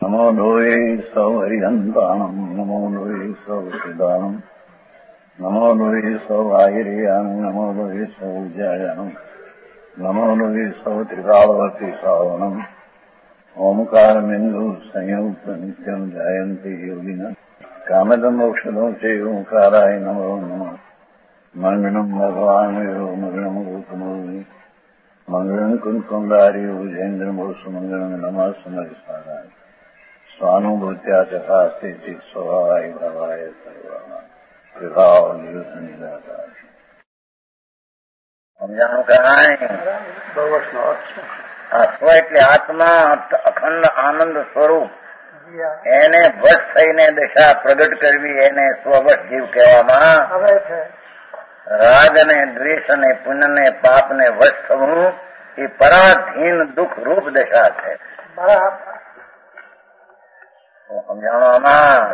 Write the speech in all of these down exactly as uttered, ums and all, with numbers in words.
નમો લોહે સૌ હરિહંતાણમ નમો લોહે સૌ સિદ્ધાણમ નમો લોહે સૌ આયર્યાણમ નમો લોહે સૌ જયાણમ નમો લોહે સૌ ત્રિકાળવતી શ્રાવણમ ઓમકારમિંદુ સંયુક્ત નિત્યમ જાયંતી યોગિના કામદમ મોક્ષદો છે ઓંકારાય નમો નમઃ મંગળમ ભગવાન મંગળમ ગોતમોહિ મંગળમ કુંકુંડારી ઉજેન્દ્રમોષ મંગળમ નમઃ સમયસારાય સ્વાનુભૂત્યા ચકાસ્તે ચિત સ્વભાવાય ભાવાય સર્વા વિભાવ નિયુત નિરાકાર સમજાણું કરાય. આત્મા એટલે આત્મા અખંડ આનંદ સ્વરૂપ, એને વશ થઈને દશા પ્રગટ કરવી એને સ્વવશ જીવ કહેવામાં આવે છે. રાગ અને દ્વેષ અને પુણ્ય ને પાપ ને વશ થવું એ પરાધીન દુઃખ રૂપ દશા છે. સમજાવવામાં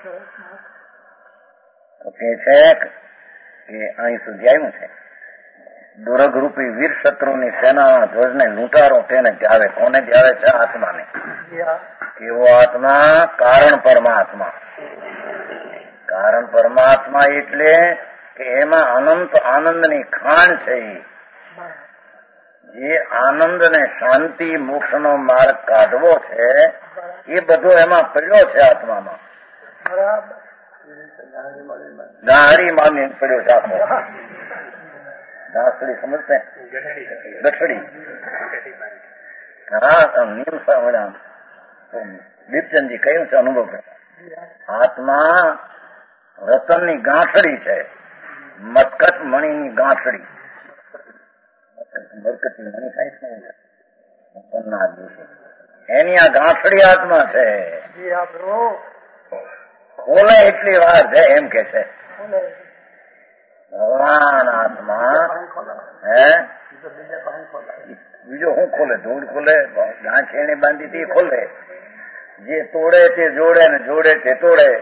કે છે કે અહીં સુધી આવ્યું છે દુર્ગ રૂપી વીર શત્રુની સેનાના ધ્વજને લૂંટારો તેને ધ્યાવે. કોને ધ્યાવે છે? આત્માને. કેવો આત્મા? કારણ પરમાત્મા. કારણ પરમાત્મા એટલે કે એમાં અનંત આનંદની ખાણ છે. જે આનંદ ને શાંતિ મોક્ષ નો માર્ગ કાઢવો છે એ બધો એમાં પડ્યો છે આત્મામાં. ગાહરી માની પડ્યો છે આત્મા. દાસડી સમજતે ગઠડી. હા, નિયમ સાંભળ્યા દીપચંદજી કહ્યું છે અનુભવ કરતા. આત્મા રતનની ગાંઠડી છે, મરકત મણીની ગાંઠડી. મરકતની મણી થાય છે એની આ ગાંઠડી આત્મા છે. ખોલે એટલી વાર છે એમ કે છે ભગવાન આત્મા. હે બીજો શું ખોલે? ધૂળ ખોલે, ગાંઠ એને બાંધી હતી ખોલે. જે તોડે તે જોડે ને જોડે તે તોડે.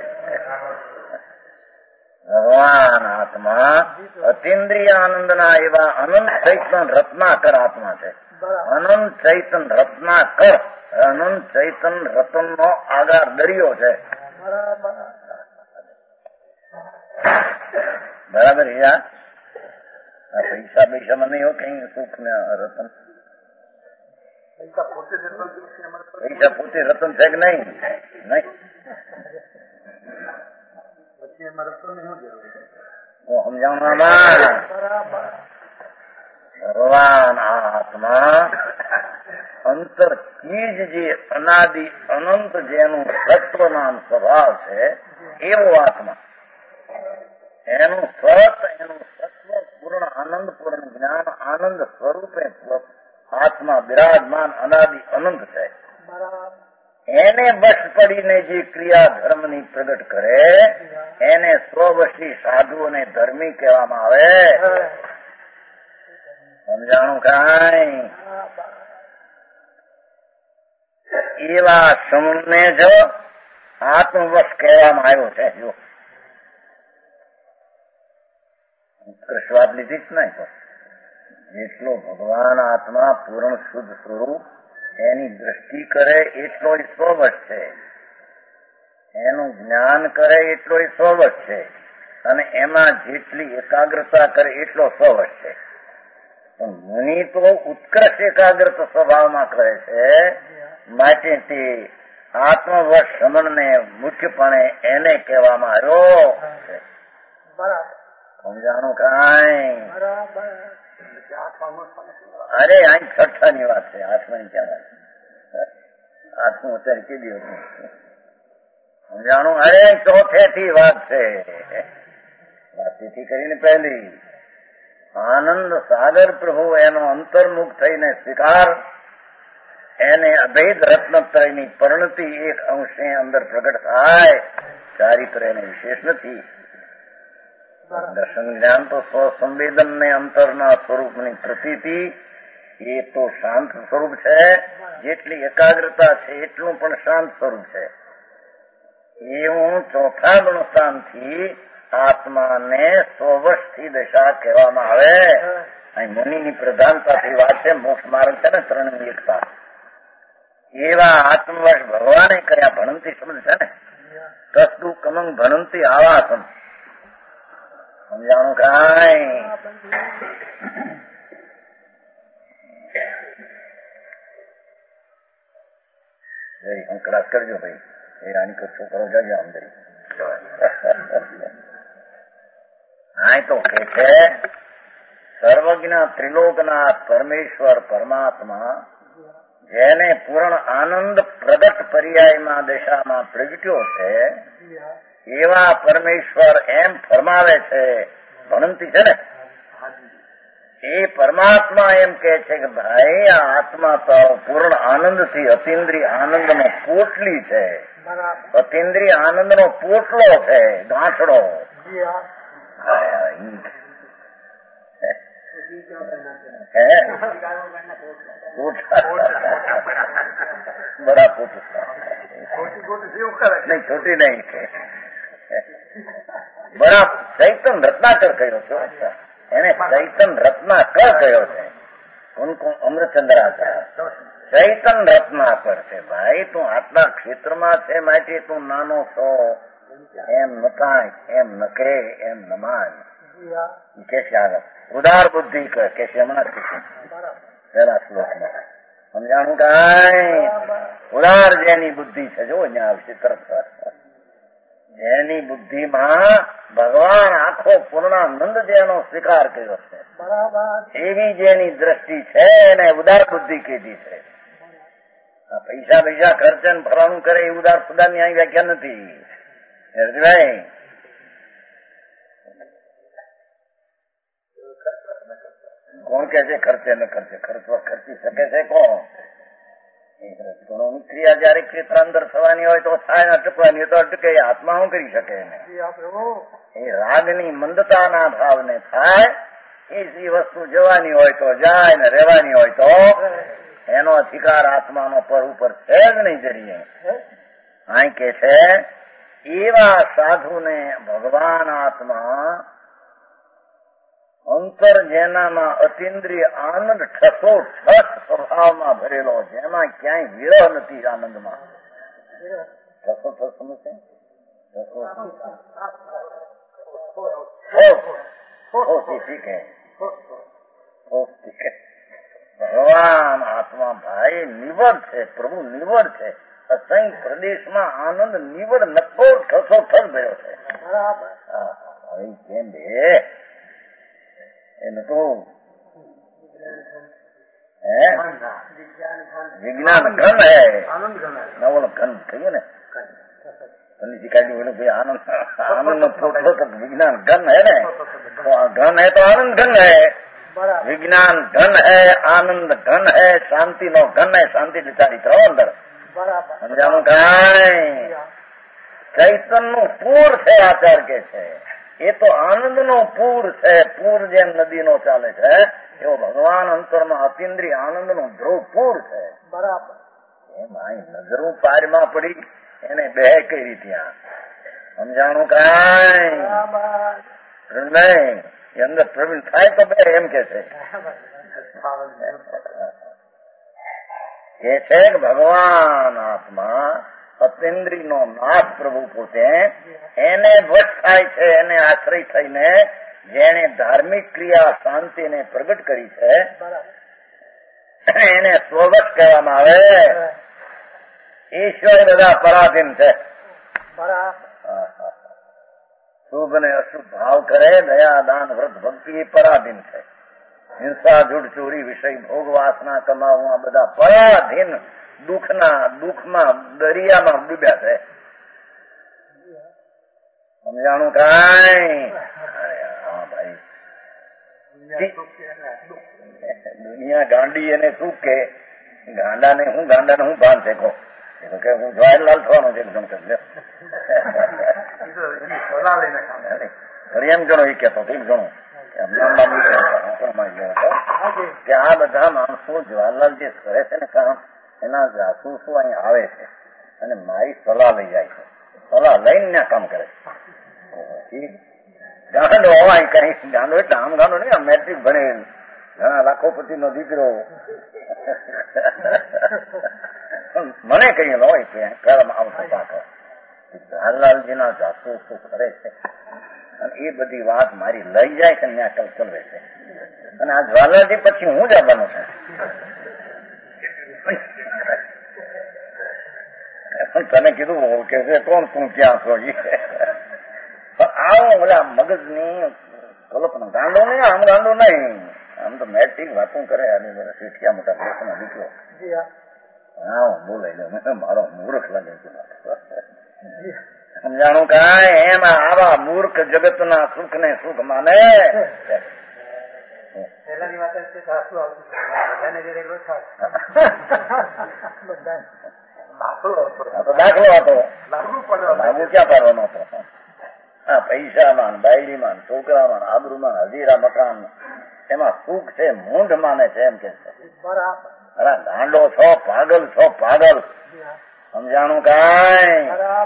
ભગવાન આત્મા અતિન્દ્રિય આનંદના એવા અનંત ચૈતન રત્નાકર આત્મા છે. અનંત ચૈતન રત્નાકર, અનંત ચૈતન રતન નો આધાર દરિયો છે. બરાબર છે. આ પૈસા પૈસામાં નહીં હો કઈ સુખ ને રતન. પૈસા પોતે રતન છે કે નહીં? નહીં. સમજાવવામાં ભગવાન આત્મા અંતર ચીજ જે અનાદિ અનંત જેનું સત્વ નામ સ્વભાવ છે એવો આત્મા. એનું સત, એનું સત્વ પૂર્ણ આનંદ પૂર્ણ જ્ઞાન આનંદ સ્વરૂપે આત્મા બિરાજમાન અનાદિ અનંત છે. એને વશ પડીને જે ક્રિયા ધર્મની પ્રગટ કરે એને સ્વવશી સાધુ અને ધર્મી કહેવામાં આવે. સમજાણું કાંઈ? એવા સમૂહને જો આત્મવશ કહેવામાં આવ્યો છે. જો ઉત્કર્ષવાદ લીધી જ નહીં, જેટલો ભગવાન આત્મા પૂર્ણ શુદ્ધ સ્વરૂપ એની દ્રષ્ટિ કરે એટલો સ્વવશ છે, એનું જ્ઞાન કરે એટલો સ્વવશ છે, અને એમાં જેટલી એકાગ્રતા કરે એટલો સ્વવશ છે. પણ મુનિ તો ઉત્કર્ષ એકાગ્રત સ્વભાવમાં કરે છે, માટે તે આત્મવશ સમણને મુખ્યપણે એને કહેવામાં આવ્યો છે. સમજાણું કાંઈ? અરે અહીં છઠ્ઠા ની વાત છે, આઠમા ની ક્યાં વાત? આઠમું અત્યારે કીધી હતું. સમજાણું? અરે ચોથે થી વાત છે. વાતથી કરીને પહેલી આનંદ સાગર પ્રભુ એનો અંતર્મુખ થઈને સ્વીકાર, એને અભેદ રત્નત્રયની પરિણતિ એક અંશે અંદર પ્રગટ થાય. ચારિત્ર એને વિશેષ નથી. દર્શન જ્ઞાન તો સ્વસંવેદન ને અંતરના સ્વરૂપની પ્રતીતિ એ તો શાંત સ્વરૂપ છે. જેટલી એકાગ્રતા છે એટલું પણ શાંત સ્વરૂપ છે. એવું ચોથા ગુણસ્થાનથી આત્માને સ્વવશથી દશા કહેવામાં આવે. અહીં મુનિની પ્રધાનતાથી વાત છે. મોક્ષ માર્ગ છે ને ત્રણ એકતા. એવા આત્મવશ ભગવાને કર્યા. ભણંતી શબ્દ છે ને, કસ્તુ કમંગ ભણંતી આવાસમ. સમજાણું કાંઈ? ક્લાસ કરજો ભાઈ. એ રાણી કરશો કરો જજો અંદર. હા તો કે છે સર્વજ્ઞ ત્રિલોકનાથ પરમેશ્વર પરમાત્મા જેને પૂર્ણ આનંદ પ્રગટ પર્યાયમાં દશામાં પ્રગટ્યો છે એવા પરમેશ્વર એમ ફરમાવે છે. ભણંતી છે ને, એ પરમાત્મા એમ કે છે કે ભાઈ આ આત્મા તો પૂર્ણ આનંદ થી અતિન્દ્રિય આનંદ નો પોટલી છે. અતિન્દ્રિય આનંદ નો પોટલો છે, ગાંઠડો. બડા પોટું નહીં, છોટી નહીં. બડા ચૈતન રત્નાકર કહ્યો છો એને. ચૈતન રત્નાકર કહ્યો છે. કોણ કોણ? અમૃતચંદ્રાચાર્ય ચૈતન રત્નાકર છે. ભાઈ તું આટલા ક્ષેત્રમાં છે માટે તું નાનો છો એમ નકાય, એમ નકે, એમ નમાય. કે છે આગળ ઉદાર બુદ્ધિ કે છે હમણાં પેલા શ્લોકમાં. સમજાણું કાંઈ? ઉદાર જેની બુદ્ધિ છે જો અહીંયા આવશે તરત. જેની બુદ્ધિમાં ભગવાન આખો પૂર્ણાનંદ જેનો સ્વીકાર કર્યો છે એવી જેની દ્રષ્ટિ છે એને ઉદાર બુદ્ધિ કીધી છે. આ પૈસા પૈસા ખર્ચે ને ફલાણું કરે એ ઉદાર સુદાર ની અહીં વ્યાખ્યા નથી. ભાઈ કોણ કે છે ખર્ચે ન ખર્ચે? ખર્ચવા ખર્ચી શકે છે કોણ? ગુણોની ક્રિયા જયારે ક્ષેત્ર અંદર થવાની હોય તો થાય ને અટકવાની હોય તો અટકે. આત્મા શું કરી શકે એને? એ રાગની મંદતાના ભાવને થાય. એ વસ્તુ જવાની હોય તો જાય ને રહેવાની હોય તો એનો અધિકાર આત્માનો પર ઉપર છે જ નહીં જરીએ. અહીં કે છે એવા સાધુને ભગવાન આત્મા અંતર જેનામાં અતિન્દ્રિય આનંદ ઠસો ઠસ સ્વભાવમાં ભરેલો, જેમાં ક્યાંય વિરહ નથી આનંદમાં. ઠસો ઠસ સમજશે? ભગવાન આત્મા ભાઈ નિવડ છે, પ્રભુ નિવડ છે. અસંખ્ય પ્રદેશમાં આનંદ નિવડ નફો ઠસો ઠસ ભર્યો છે. હવે કેમ બે એને તો વિજ્ઞાન ઘન હે, નવલ ઘન કહીએ ને. પંડિતજી કાઢી ભાઈ આનંદ આનંદ નો વિજ્ઞાન ઘન હે ને, તો ઘન હે તો આનંદ ઘન હે. વિજ્ઞાન ઘન હે, આનંદ ઘન હે, શાંતિ નો ઘન હે. શાંતિ બિચારી કરો અંદર. સમજાણું કાંઈ? ચૈતન નું પૂર છે આચાર કે છે. એ તો આનંદ નો પૂર છે. પૂર જેમ નદી નો ચાલે છે એવો ભગવાન અંતરમાં અતિન્દ્રિય આનંદ નો ધ્રુવ પૂર છે. બરાબર. એમ અહીં નજરું પારમાં પડી એને બે કરી ત્યાં. સમજાણું કાંઈ? નહીં એ અંદર પ્રવીણ થાય તો બે એમ કે છે. એ છે કે ભગવાન આત્મા અતિન્દ્રિય નો નાથ પ્રભુ પોતે એને વશ થાય છે. એને આશ્રય થઈને જેને ધાર્મિક ક્રિયા શાંતિને પ્રગટ કરી છે એને સ્વવશ કહેવામાં આવે. ઈશ્વર બધા પરાધીન છે. શુભ ને અશુભ ભાવ કરે, દયા દાન વ્રત ભક્તિ એ પરાધીન છે. હિંસા જૂઠ ચોરી વિષય ભોગ વાસના કમાવું આ બધા પરાધીન દુઃખના દુઃખમાં દરિયામાં ડૂબ્યા છે. સમજાણું કાંઈ? હા ભાઈ દુનિયા ગાંડી એને શું કે ગાંડા ને હું ગાંડા ને હું ભાન છે કહો કે હું જવાહરલાલ થવાનો છે. એમ ગણો એ કેતો એક ગણો કે આ બધા માણસો જવાહરલાલ જે કરે છે ને કામ એના જાસૂસો અહીં આવે છે અને મારી સલાહ લઈ જાય છે. સલાહ લઈને ત્યાં કામ કરે છે. ગાંડો હોય કઈ ગાંડો એટલે આમ ગાંડો નહીં, મેટ્રિક ભણે ઘણા લાખોપતિ નો દીકરો મને કઈ લો કર્મ આવતો પાકો હાલલાલજીના જાસુ શું કરે છે અને એ બધી વાત મારી લઈ જાય છે ત્યાં કલકલવે છે અને આ જ્વાલાજી પછી હું જ આવવાનો છું. તને કીધું કે છે કોણ તું ક્યાં છો આવો બધા મગજની કલ્પના ગાંડો નહીં આમ ગાંડો નહીં આમ તો મેટ્રિક વાતું કરે આની બધા શીઠિયા મોટા લોકોનો દીકરો હા બોલાઈ લો મારો મૂર્ખ લાગે છે સમજાણું કાંઈ એમાં આવા મૂર્ખ જગતના સુખ ને સુખ માને દાખલો હતો લાગુ ક્યાં પાડવાનો હતો હા પૈસામાં બાયડીમાં છોકરામાં આબરૂમાં હજીરા મકાન એમાં સુખ છે મૂંઢ માને છે એમ કે છે અરે ગાંડો છો પાગલ છો પાગલ સમજાણું કાંઈ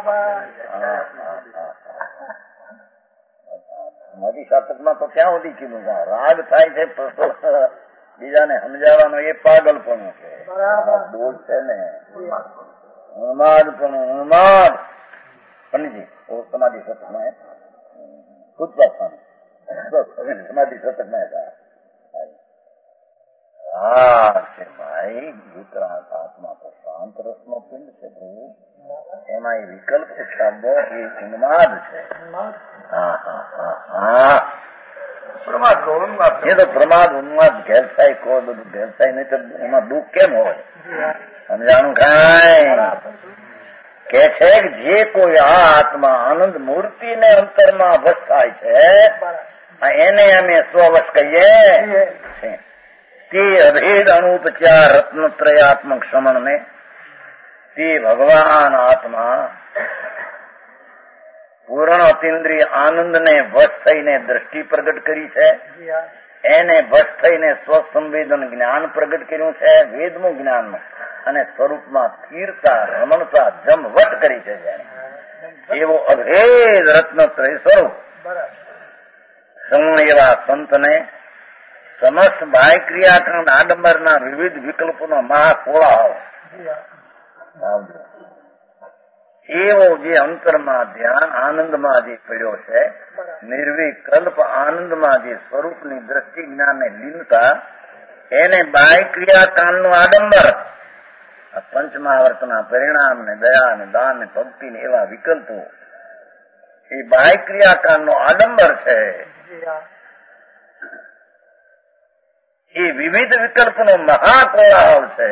મોદી શાસકમાં તો ક્યાં સુધી કીધું રાગ થાય છે બીજાને સમજાવવાનો એ પાગલપણું છે બોલ છે ને ઉન્માદ પણ ઉન્માદ પંડિતજી સમાધિ શતકમાં ખુદ સમાધિ શતકમાં હા છે ભાઈ વિતરાગ આત્મા તો શાંત રસનો પિંડ છે પ્રભુ એમાં એ વિકલ્પ શબ્દો એ ઉન્માદ છે. હા હા હા હા પ્રમાદ એ તો પ્રમાદ ઉન્માદ ઘેરસાઈ કો બધું ઘેરસાઈ નહીં તો એમાં દુઃખ કેમ હોય સમજાણું કાંઈ કે છે જે કોઈ આ આત્મા આનંદ મૂર્તિ ને અંતરમાં વશ થાય છે એને અમે સ્વવશ કહીએ તે અભેદ અનુપચાર રત્નત્રયાત્મક સમણ ને તે ભગવાન આત્મા પૂર્ણ અતિન્દ્રિય આનંદ ને વશ થઈને દ્રષ્ટિ પ્રગટ કરી છે એને વશ થઈને સ્વસંવેદન જ્ઞાન પ્રગટ કર્યું છે વેદનું જ્ઞાન અને સ્વરૂપમાં સ્થિરતા રમણતા જમવટ કરી છે જેને એવો અભેદ રત્નત્રય સ્વરૂપ સૌણ એવા સંતને સમસ્ત બાહ્ય ક્રિયાકાંડ આડંબરના વિવિધ વિકલ્પોનો મહાકોળાહો એવો જે અંતરમાં ધ્યાન આનંદમાં જે પડ્યો છે નિર્વિકલ્પ આનંદમાં જે સ્વરૂપની દ્રષ્ટિ જ્ઞાનને લીનતા એને બાહ્ય ક્રિયાકાંડનું આડંબર પંચમહાવર્તના પરિણામ ને દયા ને દાન ને ભક્તિ ને એવા વિકલ્પો એ બાહ્ય ક્રિયાકાંડનો આડંબર છે. એ વિવિધ વિકલ્પનો મહાકોળાહલ છે.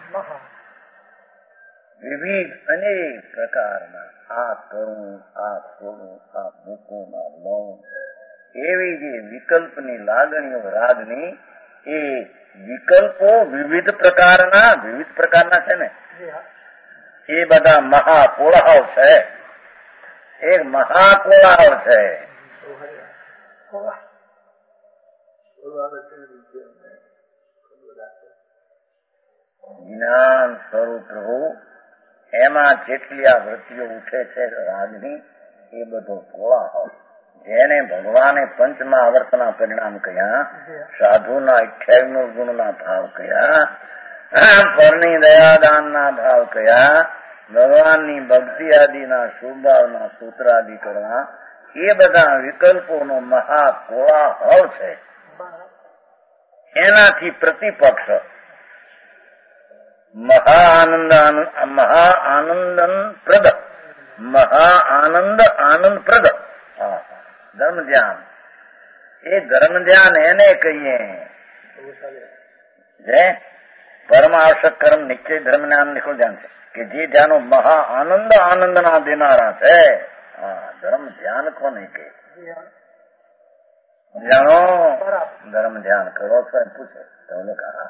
વિવિધ અનેક પ્રકારના આ કરું આ છોડું આ મૂકું આ લઉં એવી જે વિકલ્પની લાગણીઓ રાગની એ વિકલ્પો વિવિધ પ્રકારના વિવિધ પ્રકારના છે ને એ બધા મહાકોળાહલ છે. એક મહાકોળાહલ છે. જ્ઞાન સ્વરૂપ પ્રભુ એમાં જેટલી આ વૃત્તિઓ ઉઠે છે રાગની એ બધો કોળાહલ જેને ભગવાને પંચમા આવર્તના પરિણામ કહ્યા સાધુના અઠ્યાવીસ ગુણના ભાવ કયા પરની દયાદાનના ભાવ કયા ભગવાનની ભક્તિ આદિના શુભાવના સૂત્રાદિ કરવા એ બધા વિકલ્પોનો મહાકોળાહલ છે. એનાથી પ્રતિપક્ષ મહાઆનંદ મહા આનંદન પ્રદ મહા આનંદ આનંદ પ્રદ ધર્મ ધ્યાન એ ધર્મ ધ્યાન એને કહીએ જે પરમ આવશ્યક કર્મ નિશ્ચય ધર્મ જ્ઞાન નીકળ ધ્યાન છે કે જે ધ્યાનો મહા આનંદ આનંદ ના દેનારા છે. હા ધર્મ ધ્યાન કોને કે જાણો ધર્મ ધ્યાન કરો છો એમ પૂછે તો કહા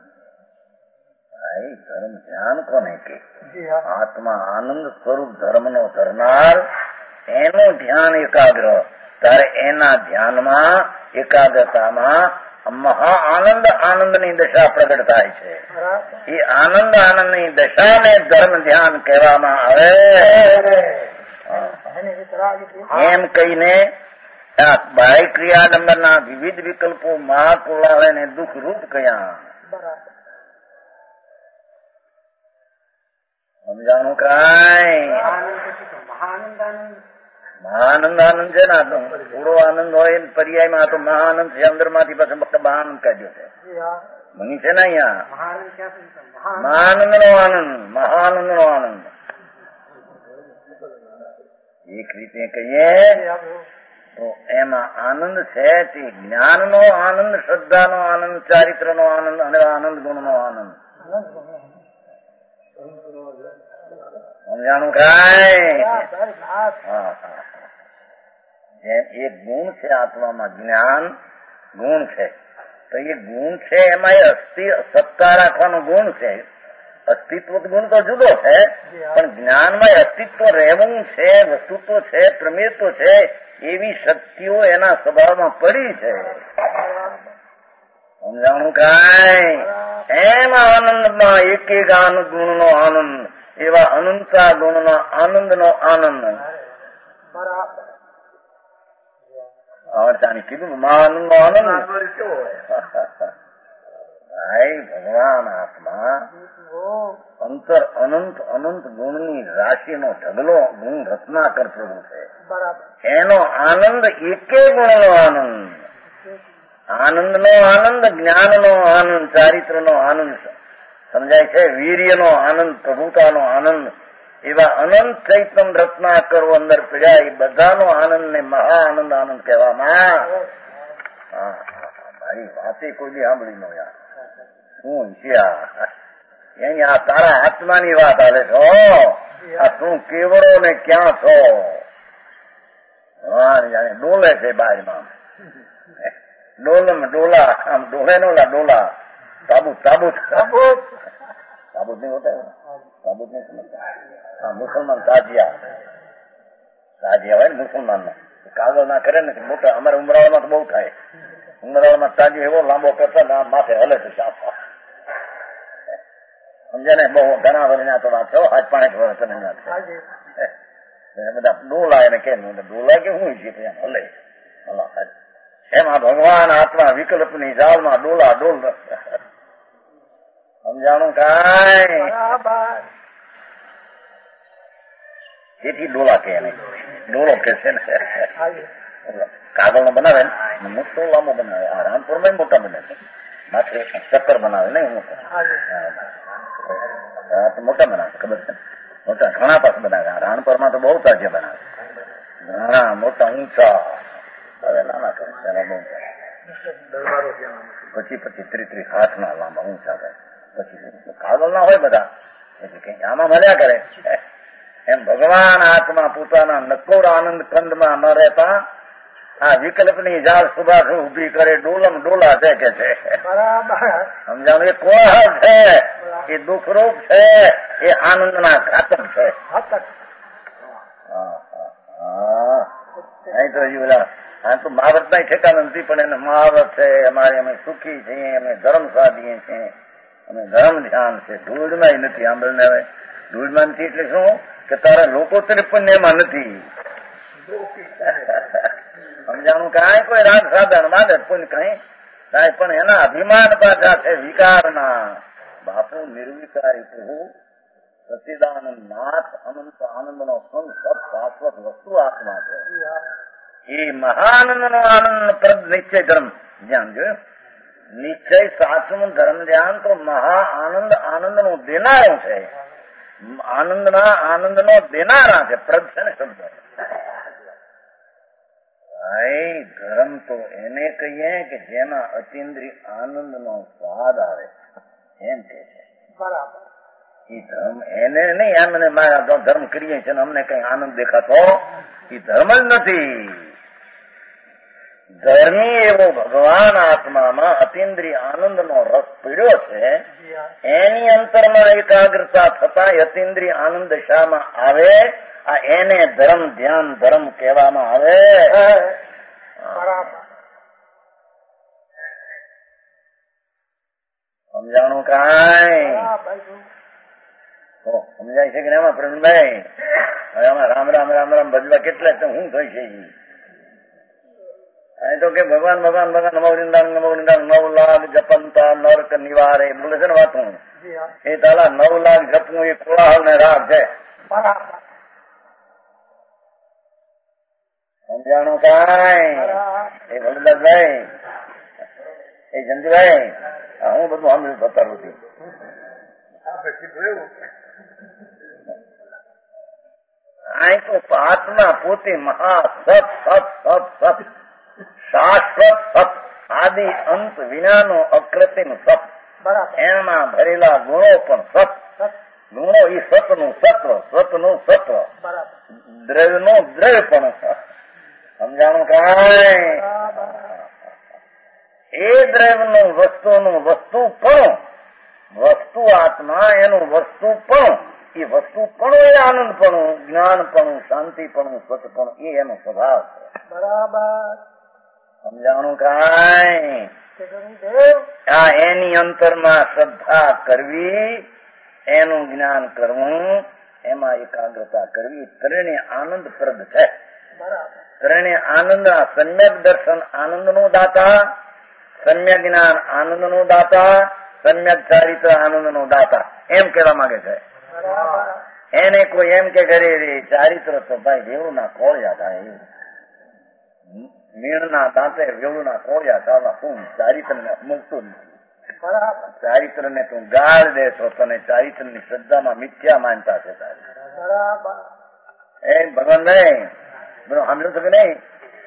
ભાઈ ધર્મ ધ્યાન કોને કે આત્મા આનંદ સ્વરૂપ ધર્મ નો ધરનાર એનું ધ્યાન એકાગ્ર ત્યારે એના ધ્યાનમાં એકાગ્રતામાં મહા આનંદ આનંદની દશા પ્રગટ થાય છે. એ આનંદ આનંદની દશાને ધર્મ ધ્યાન કહેવામાં આવે. એમ કહીને બાહ્ય ક્રિયાડંબરના વિવિધ વિકલ્પો મહાકોળાહલ ને દુઃખ રૂપ કયા સમજાણું કાંઈ મહાનંદ આનંદ છે ને પૂરો આનંદ હોય પર્યાયમાં તો મહાનંદ છે અંદર માંથી પછી ફક્ત મહાનંદ કાઢ્યો છે બની છે ને અહીંયા મહાનંદ નો આનંદ મહાનંદ નો આનંદ એક રીતે કહીએ તો એમાં આનંદ છે તે જ્ઞાન નો આનંદ શ્રદ્ધા નો આનંદ ચારિત્ર નો આનંદ અને આનંદ ગુણ નો આનંદ સમજાણું કાંઈ જેમ એક ગુણ છે આત્મામાં જ્ઞાન ગુણ છે તો એ ગુણ છે એમાં અસ્તિ સત્તા રાખવાનો ગુણ છે અસ્તિત્વ ગુણ તો જુદો છે પણ જ્ઞાનમાં અસ્તિત્વ રહેવું છે વસ્તુત્વ છે પ્રમેયત્વ છે એવી શક્તિઓ એના સ્વભાવમાં પડી છે સમજાણું કાંઈ એમ આનંદમાં એક એક આનંદ ગુણ નો આનંદ એવા અનંતા ગુણ નો આનંદ નો આનંદ આવડતાની કીધું મહાનંદ નો આનંદ ભાઈ ભગવાન આત્મા અંતર અનંત અનંત ગુણની રાશિનો ઢગલો ગુણ રત્નાકર પ્રભુ છે એનો આનંદ એકે ગુણ નો આનંદ આનંદ નો આનંદ જ્ઞાન નો આનંદ ચારિત્ર નો આનંદ સમજાય છે વીર્ય નો આનંદ પ્રભુતાનો આનંદ એવા અનંત ચૈતન રત્નાકરો અંદર પીડ્યા એ બધાનો આનંદ ને મહા આનંદ આનંદ કહેવામાં મારી વાતે કોઈ સાંભળી નો યાર શું છે એની આ તારા આત્માની વાત આવે છો આ તું કેવડો ને ક્યાં છો જાણે ડોલે છે બાજમાં ડોલમ ડોલા આમ ડોલે નો ડોલા તાબૂત તાબૂત તાબૂત તાબૂત નહીં હોતા તાબૂત નહીં સમજતા હા મુસલમાન તાજિયા તાજિયા હોય ને મુસલમાન ના કાગળ ના કરે ને મોટા અમારે ઉમરાળામાં તો બહુ થાય ઉમરાળામાં તાજિયો એવો લાંબો કરતા ને આમ માથે હલે છે સમજે ને બહુ ઘણા વર્ષના તો વાત છો આજ પાંચ વર્ષ બધા ડોલા એને કે ડોલા કે શું છે હલે એમાં ભગવાન આત્મા વિકલ્પ ની જાળમાં ડોલા ડોલ સમજાણું કાંઈ તેથી ડોલા કે એને ડોલો કે છે ને કાગળ નો બનાવે ને મોટો લાંબો બનાવે આ રામપુર માં મોટા બને માથે ચક્કર બનાવે ને મોટા બનાવે ખબર છે મોટા ઘણા પાસે બનાવે રાણપુર માં તો બહુ તાજ્ય બનાવે ઘણા મોટા ઊંચા હવે નાના કરે બહુ પછી પછી ત્રીસ ત્રીસ હાથ ના લાંબા ઊંચા કરે પછી કાગળ ના હોય બધા એટલે કઈ આમાં મળ્યા કરે એમ ભગવાન આત્મા પોતાના નકોર આનંદ કંદમાં ન રહેતા આ વિકલ્પ ની જાળ સુભાષ ઉભી કરે ડોલમ ડોલા છે કે છે સમજાવું એ કોહળ છે એ દુઃખરૂપ છે એ આનંદ ના ઘાતક છે અહીં તો હજી બધા આ તો મહાવત ના ઠેકાણ નથી પણ એને મહાવત છે અમારે અમે સુખી છીએ અમે ધર્મ સાધીએ છીએ અમે ધર્મ ધ્યાન છે ધૂળમાં નથી આંબળને હવે ધૂળમાં નથી એટલે શું કે તારા લોકો ત્રેપન એમાં નથી સમજાણું કાંઈ કોઈ રાગ સાધન બાદ પુણ્ય કઈ કાંઈ પણ એના અભિમાન પાછા છે વિકારના બાપુ નિર્વિકારી પ્રભુ સચિદાનંદ નાથ અનંત આનંદ નો સંત સત શાશ્વત વસ્તુ આત્મા છે એ મહાનંદ નો આનંદ પ્રદ નિશ્ચય ધર્મ ધ્યાન જોયું નિશ્ચય સાચું ધર્મ ધ્યાન તો મહા આનંદ આનંદ નું દેનારું છે આનંદ ના આનંદ નો દેનારા છે પ્રદ છે ને શબ્દ ધર્મ તો એને કહીએ કે જેમાં અતિન્દ્રિય આનંદ નો સ્વાદ આવે એમ કે છે બરાબર એ ધર્મ એને નહીં એમને મારા ધર્મ કરીએ છીએ અમને કઈ આનંદ દેખાતો એ ધર્મ જ નથી ધર્મી એવો ભગવાન આત્મામાં અતિન્દ્રિય આનંદ નો રસ પીડ્યો છે એની અંતરમાં એકાગ્રતા થતા અતિન્દ્રિય આનંદ દશામાં આવે આ એને ધર્મ ધ્યાન ધર્મ કહેવામાં આવે સમજાણું કાંઈ સમજાય છે કે એમાં પ્રવીણભાઈ હવે આમાં રામ રામ રામ રામ બદલા કેટલા હું થઈ છે અહીં તો કે ભગવાન ભગવાન ભગવાન નમો વૃંદાવન નમો વૃંદાવન નવ લાખ જપંતા નરક નિવારે બોલે છે ને વાતું એ તાલા નવ લાખ જપવું એ કોલાહલ ને રાગ છે. સમજાણું કાંઈ એ ભગદાસભાઈ એ જંતુભાઈ હું બધું આમ બતાવું છું. અહીં તો આત્મા પોતે મહા સત સત સત સત શાશ્વત સત આદિ અંત વિનાનો અકૃત્રિમ સત એમાં ભરેલા ગુણો પણ સત ગુણો એ સતનું સત્વ સતનું સત્વ દ્રવ્યનું દ્રવ્ય પણ સમજાણું કાંઈ એ દ્રવ્યનું વસ્તુનું વસ્તુ પણ વસ્તુ આત્મા એનું વસ્તુ પણ એ વસ્તુ પણ એ આનંદપણું જ્ઞાનપણું શાંતિપણું સતપણું એ એનો સ્વભાવ છે. બરાબર સમજાણું કાંઈ આ એની અંતરમાં શ્રદ્ધા કરવી એનું જ્ઞાન કરવું એમાં એકાગ્રતા કરવી ત્રણે આનંદપ્રદ છે. ત્રણે આનંદ સમ્યક દર્શન આનંદ નું દાતા સમ્યક જ્ઞાન આનંદ નું દાતા સમ્યક ચારિત્ર આનંદ નું દાતા એમ કહેવા માંગે છે. એને કોઈ એમ કે ઘરે ચારિત્ર તો ભાઈ વેળુના કોળિયા થાય એવું મીણના દાંતે વેળુના કોળિયા થવા શું ચારિત્ર ને મૂકતું નથી. ચારિત્ર ને તું ગાળ દેશો તને ચારિત્ર ની શ્રદ્ધામાં મિથ્યા માનતા છે તારી એ ભગવાન નહીં બધું સાંભળ્યું તો કે નહીં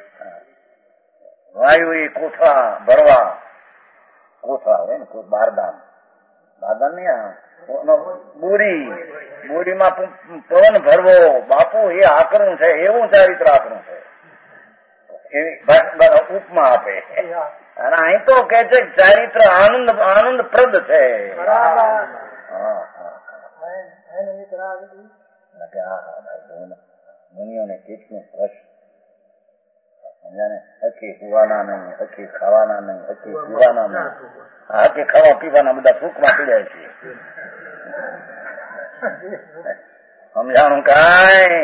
વાયુ એ કોથળા ભરવા કોથળા હોય ને બારદાન બારદાન નહીં બોરી બોરીમાં પવન ભરવો બાપુ એ આકરું છે એવું ચારિત્ર આકરું છે ઉપમા આપે અને અહીં તો કે છે ચારિત્ર આનંદ આનંદ પ્રદ છે. મુનિઓને કેટલું કષ્ટ સમજાને હકી સુવાના નહીં હકી ખાવાના નહીં હકી પીવાના નહીં હકી ખાવા પીવાના બધા સુખમાં પી જાય છે. સમજાણું કાંઈ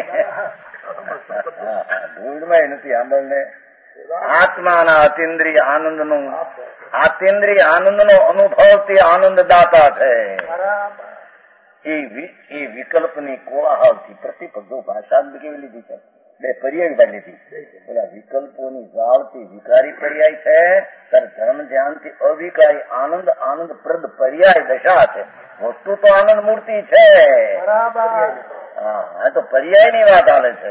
ધૂળમાં નથી આંબળને આત્માના અતિન્દ્રિય આનંદ નું આતિન્દ્રિય આનંદ નો અનુભવ તે આનંદદાતા છે. એ વિકલ્પની કોલાહલથી પ્રતિપદો ભાષા કેવી લીધી છે બે પર્યાય બાદ લીધી પેલા વિકલ્પોની જાળથી વિકારી પર્યાય છે ત્યારે ધર્મ ધ્યાનથી અવિકારી આનંદ આનંદ પ્રદ પર્યાય દશા છે. વસ્તુ તો આનંદ મૂર્તિ છે. હા તો પર્યાય ની વાત આવે છે.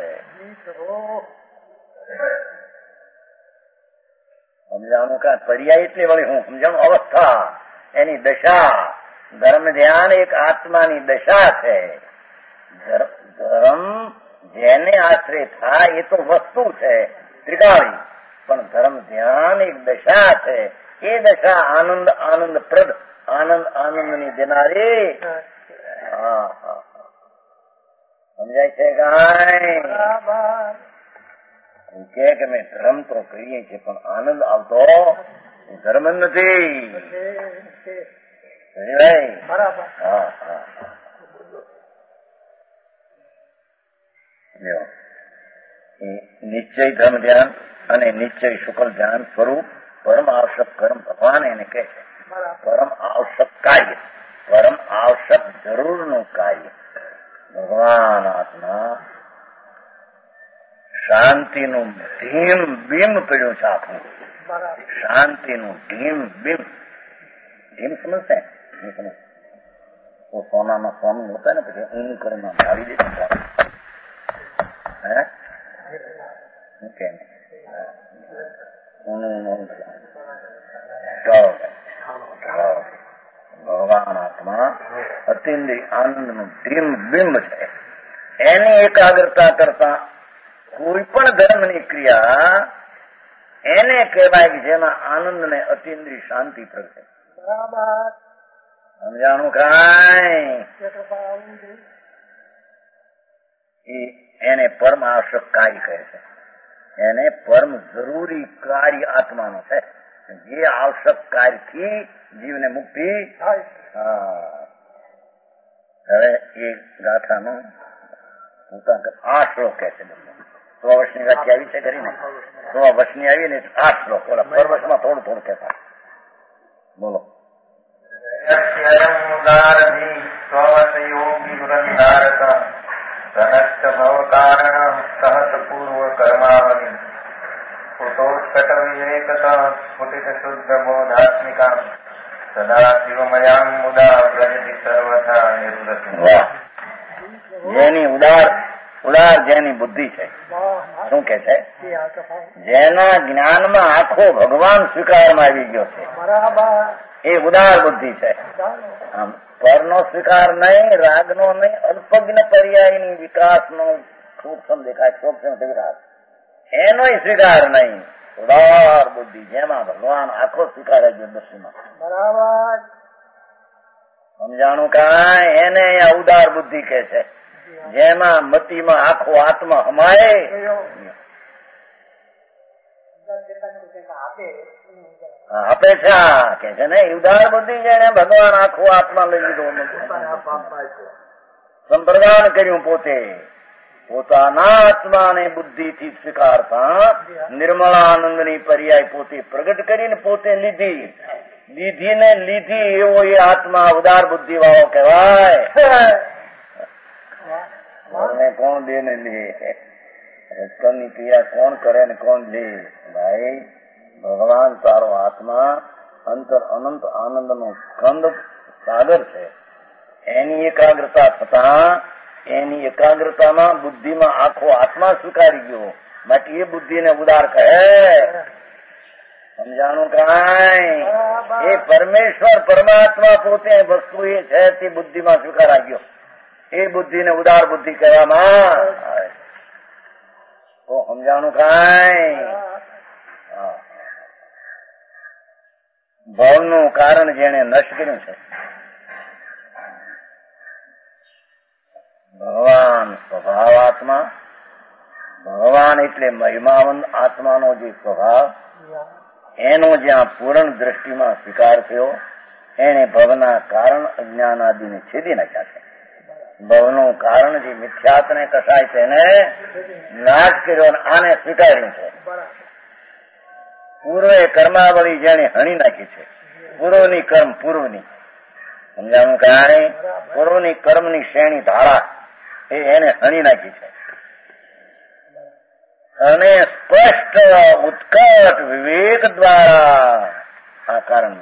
સમજાણું કા પર્યાય એટલે વળી હું સમજાણું અવસ્થા એની દશા ધર્મ ધ્યાન એક આત્માની દશા છે. ધર્મ જેને આશ્રય થાય એ તો વસ્તુ છે ત્રિકાળી પણ ધર્મ ધ્યાન એક દશા છે. એ દશા આનંદ આનંદ પ્રદ આનંદ આનંદ ની દેનારી. હા હા સમજાય છે કાંઈ કે મેં ધર્મ તો કરીએ છીએ પણ આનંદ આવતો ધર્મ નથી. નિશ્ચય ધર્મ ધ્યાન અને નિશ્ચય શુક્લ ધ્યાન સ્વરૂપ પરમ આવશ્યક કર્મ ભગવાન એને કહે છે. પરમ આવશ્યક કાર્ય પરમ આવશ્યક જરૂર નું કાર્ય ભગવાન આત્મા શાંતિનું ધીમ બીમ પડ્યું છે. આપણું શાંતિનું ધીમ બીમ ધીમ સમજશે वो सोना में स्वामी होता है ना પછી ઊંઘ કરીને ઢાળી દે હે ઓકે ભગવાન આત્મા અતિન્દ્રિય આનંદ નું ધીમ બિંબ છે. એની એકાગ્રતા કરતા કોઈ પણ ધર્મની ક્રિયા એને કહેવાય કે જેના આનંદ ને અતિન્દ્રિય શાંતિ પ્રગટે. બરાબર સમજાણું કાંઈ એને પરમ આવશ્યક કાર્ય કહે છે. એને પરમ જરૂરી કાર્ય આત્માનો છે. જે આવશ્યક કાર્યથી જીવને મુક્તિ હવે એ ગાથાનો આ શ્લોક કહે છે સો વર્ષની વ્યાખ્યા આવી છે કરીને સો વર્ષની આવી ને આઠ શ્લોક ઓલા પર વર્ષમાં થોડું થોડું કહેતા. બોલો. પૂર્વ કર્માવલી કુતોત્કટ વિવેકતા સ્ફુટિત શુદ્ધ બોધાત્મિકા સદા શિવમયામ મુદા વ્રજતિ સર્વથા નિવૃત્તિ. જેની ઉદાર ઉદાર જેની બુદ્ધિ છે, શું કે છે? જેના જ્ઞાનમાં આખો ભગવાન સ્વીકારમાં આવી ગયો છે, એ ઉદાર બુદ્ધિ છે. આમ પરનો સ્વીકાર નહીં, રાગનો નહીં, અલ્પજ્ઞ પર્યાયની વિકાસનો સૂક્ષ્મ દેખાય, સૂક્ષ્મ વિકાસ એનો સ્વીકાર નહીં. ઉદાર બુદ્ધિ જેમાં ભગવાન આખો સ્વીકાર આવ્યો દૃષ્ટિમાં. બરાબર સમજાણું કાંઈ? એને અહીંયા ઉદાર બુદ્ધિ કે છે, જેમાં મતીમાં આખો આત્મા હમાય. અપેક્ષા કે છે ને ઉદાર બુદ્ધિ જેને ભગવાન આખો આત્મા લઈ લીધો, સંપ્રદાન કર્યું, પોતે પોતાના આત્માને બુદ્ધિથી સ્વીકારતા નિર્મળાનંદની પર્યાય પોતે પ્રગટ કરીને પોતે લીધી. લીધી ને લીધી એવો એ આત્મા ઉદાર બુદ્ધિ વાળો કહેવાય. કોણ દે ને લે, રજકરની ક્રિયા કોણ કરે ને કોણ લે? ભાઈ ભગવાન તારો આત્મા અંતર અનંત આનંદ નો સ્કંદ સાગર છે. એની એકાગ્રતા થતા એની એકાગ્રતામાં બુદ્ધિમાં આખો આત્મા સ્વીકારી ગયો, માટે એ બુદ્ધિને ઉદાર કહે. સમજાણું કાંઈ? એ પરમેશ્વર પરમાત્મા પોતે વસ્તુ એ છે તે બુદ્ધિમાં સ્વીકારા ગયો, એ બુદ્ધિને ઉદાર બુદ્ધિ કહેવામાં આવે. તો સમજાણું કાંઈ? ભવનું કારણ જેને નષ્ટ કર્યું છે, ભગવાન સ્વભાવ આત્મા, ભગવાન એટલે મહિમાવંત આત્માનો જે સ્વભાવ, એનો જ્યાં પૂર્ણ દ્રષ્ટિમાં સ્વીકાર થયો, એને ભવના કારણ અજ્ઞાન આદિને છેદી નાખ્યા છે. ભવનું કારણ જે મિથ્યાત્ને કસાય તેને નાશ કર્યો અને આને સ્વીકાર્યું છે. પૂર્વે કર્માવળી જેને હણી નાખી છે, પૂર્વની કર્મ પૂર્વની. સમજાણું કાંઈ? પૂર્વની કર્મની શ્રેણી ધારા એ એને હણી નાખી છે. અને સ્પષ્ટ ઉત્કટ વિવેક દ્વારા આ કારણ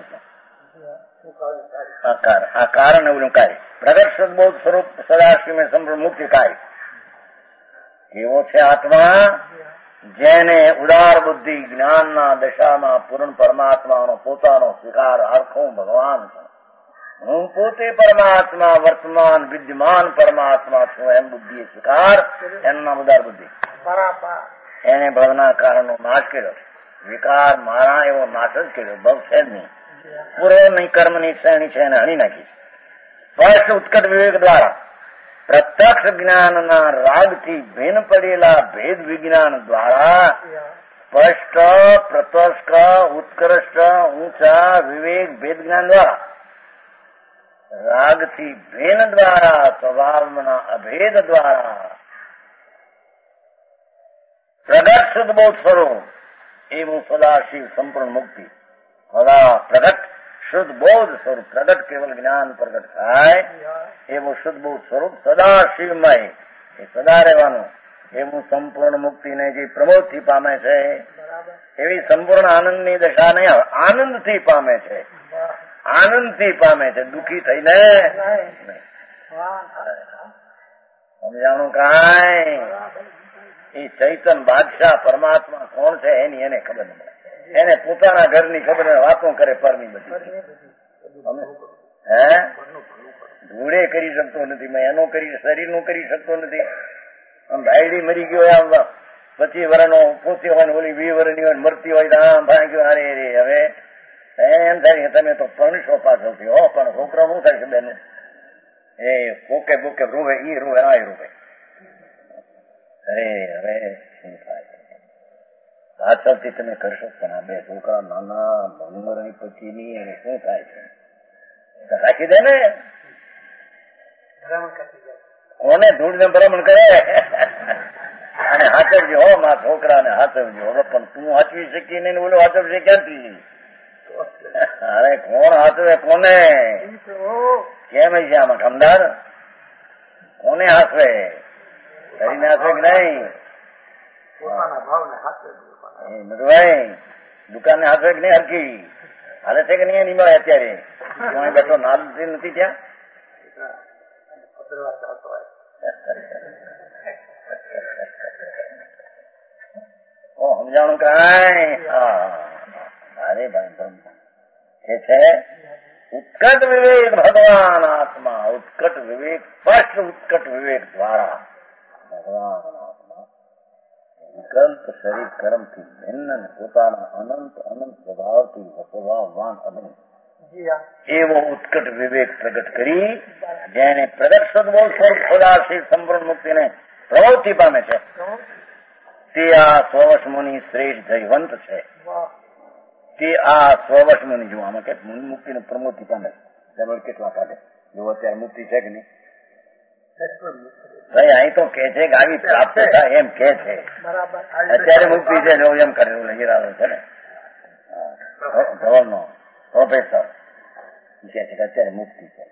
આ કારણ એવું કાર્ય પ્રગટ સદબોધ સ્વરૂપ સદાશિવ સંપૂર્ણ મુક્તિ કાર્ય એવો છે આત્મા, જેને ઉદાર બુદ્ધિ જ્ઞાનના દશામાં પૂર્ણ પરમાત્માનો પોતાનો સ્વીકાર આખું ભગવાન છે. હું પોતે પરમાત્મા વર્તમાન વિદ્યમાન પરમાત્મા છું એમ બુદ્ધિ સ્વીકાર, એનું નામ ઉદાર બુદ્ધિ. એને ભવના કારણનો નાશ કર્યો. વિકાર મારા એવો નાશ જ કર્યો, ભવ છે જ નહીં. પૂર્વની કર્મની શ્રેણી છે એને હણી નાખી. સ્પષ્ટ ઉત્કટ વિવેક દ્વારા પ્રત્યક્ષ જ્ઞાનના રાગથી ભિન્ન પડેલા ભેદ વિજ્ઞાન દ્વારા સ્પષ્ટ પ્રત્યક્ષ ઉત્કૃષ્ટ ઊંચા વિવેક ભેદ જ્ઞાન દ્વારા રાગથી ભેદ દ્વારા સ્વભાવના અભેદ દ્વારા પ્રગટ શુદ્ધબોધ સ્વરૂપ એવું સદાશિવ સંપૂર્ણ મુક્તિ સદા પ્રગટ શુદ્ધ બોધ સ્વરૂપ પ્રગટ કેવલ જ્ઞાન પ્રગટ થાય એવું શુદ્ધ બોધ સ્વરૂપ સદાશિવમય એ સદા રહેવાનું એવું સંપૂર્ણ મુક્તિને જે પ્રબોધથી પામે છે એવી સંપૂર્ણ આનંદની દશા નહીં, આનંદથી પામે છે. આનંદથી પામે છે, દુઃખી થઈને. સમજાણું કાંઈ? એ ચૈતન બાદશાહ પરમાત્મા કોણ છે એની એને ખબર નહીં. એને પોતાના ઘરની ખબર વાતો કરે પરની બધી. હે ધૂળે કરી શકતો નથી, મેં એનો કરી શરીરનું કરી શકતો નથી. આમ ભાઈડી મરી ગયો આમ પચીસ વર્ષનો પોતી હોય ને ઓલી વીસ વર્ષની હોય મરતી હોય તો આમ ભાગ્યો અરે રે. હવે એમ થાય કે તમે તો પરણશો પાછળથી હો, પણ છોકરા શું થાય છે બેનું એ પોકે પોકે રૂવે ઈ રૂવે આ રૂવે. અરે હવે શું થાય પાછળથી તમે કરશો પણ આ બે છોકરા નાના ઉંમરની પછીની એને શું થાય છે રાખી દે ને. કોને ધૂળ ને ભ્રમણ કરે? અને હાચવજો હો માં છોકરાને હાચવજો. હવે પણ તું હાચવી શકી નહીં ઓલો હાચવશે ક્યાંથી? અરે કોણ હાચવે કોને? કેમ છે આમાં કામદાર? કોને હાચવે? કરીને હાચવે કે નહીં? ભાઈ દુકાન ને હાચવે કે નહીં? હરકી હાલે છે કે નહીં? નિમળે અત્યારે બેઠો નાલ નથી ત્યાં. ઓ સમજાણું કાંઈ? હા અરે ભાઈ એ છે ઉત્કટ વિવેક ભગવાન આત્મા. ઉત્કટ વિવેક સ્પષ્ટ ઉત્કટ વિવેક દ્વારા ભગવાન આત્મા વિકલ્પ શરીર કર્મથી ભિન્ન પોતાના અનંત અનંત સ્વભાવથી સ્વભાવવાન અનંત એવો ઉત્કટ વિવેક પ્રગટ કરી જેને પ્રગટ સદબોધ સ્વરૂપ ખોદાશી સંપૂર્ણ મુક્તિને પ્રવૃત્તિ પામે છે તે આ સ્વવશ મુનિ શ્રેષ્ઠ જયવંત છે. તે આ સ્વવશ મુનિ જો આમાં કે મુનિ મુક્તિને પ્રમોતિ પામે છે. કેટલા કાઢે જો અત્યારે મુક્તિ છે કે નહીં? ભાઈ અહીં તો કે છે કે આવી પ્રાપ્ત થાય એમ કે છે. અત્યારે મુક્તિ છે જો એમ કરે હીરાલો છે ને ધવલ નો પ્રોફેસર કે છે કે અત્યારે મુક્તિ છે.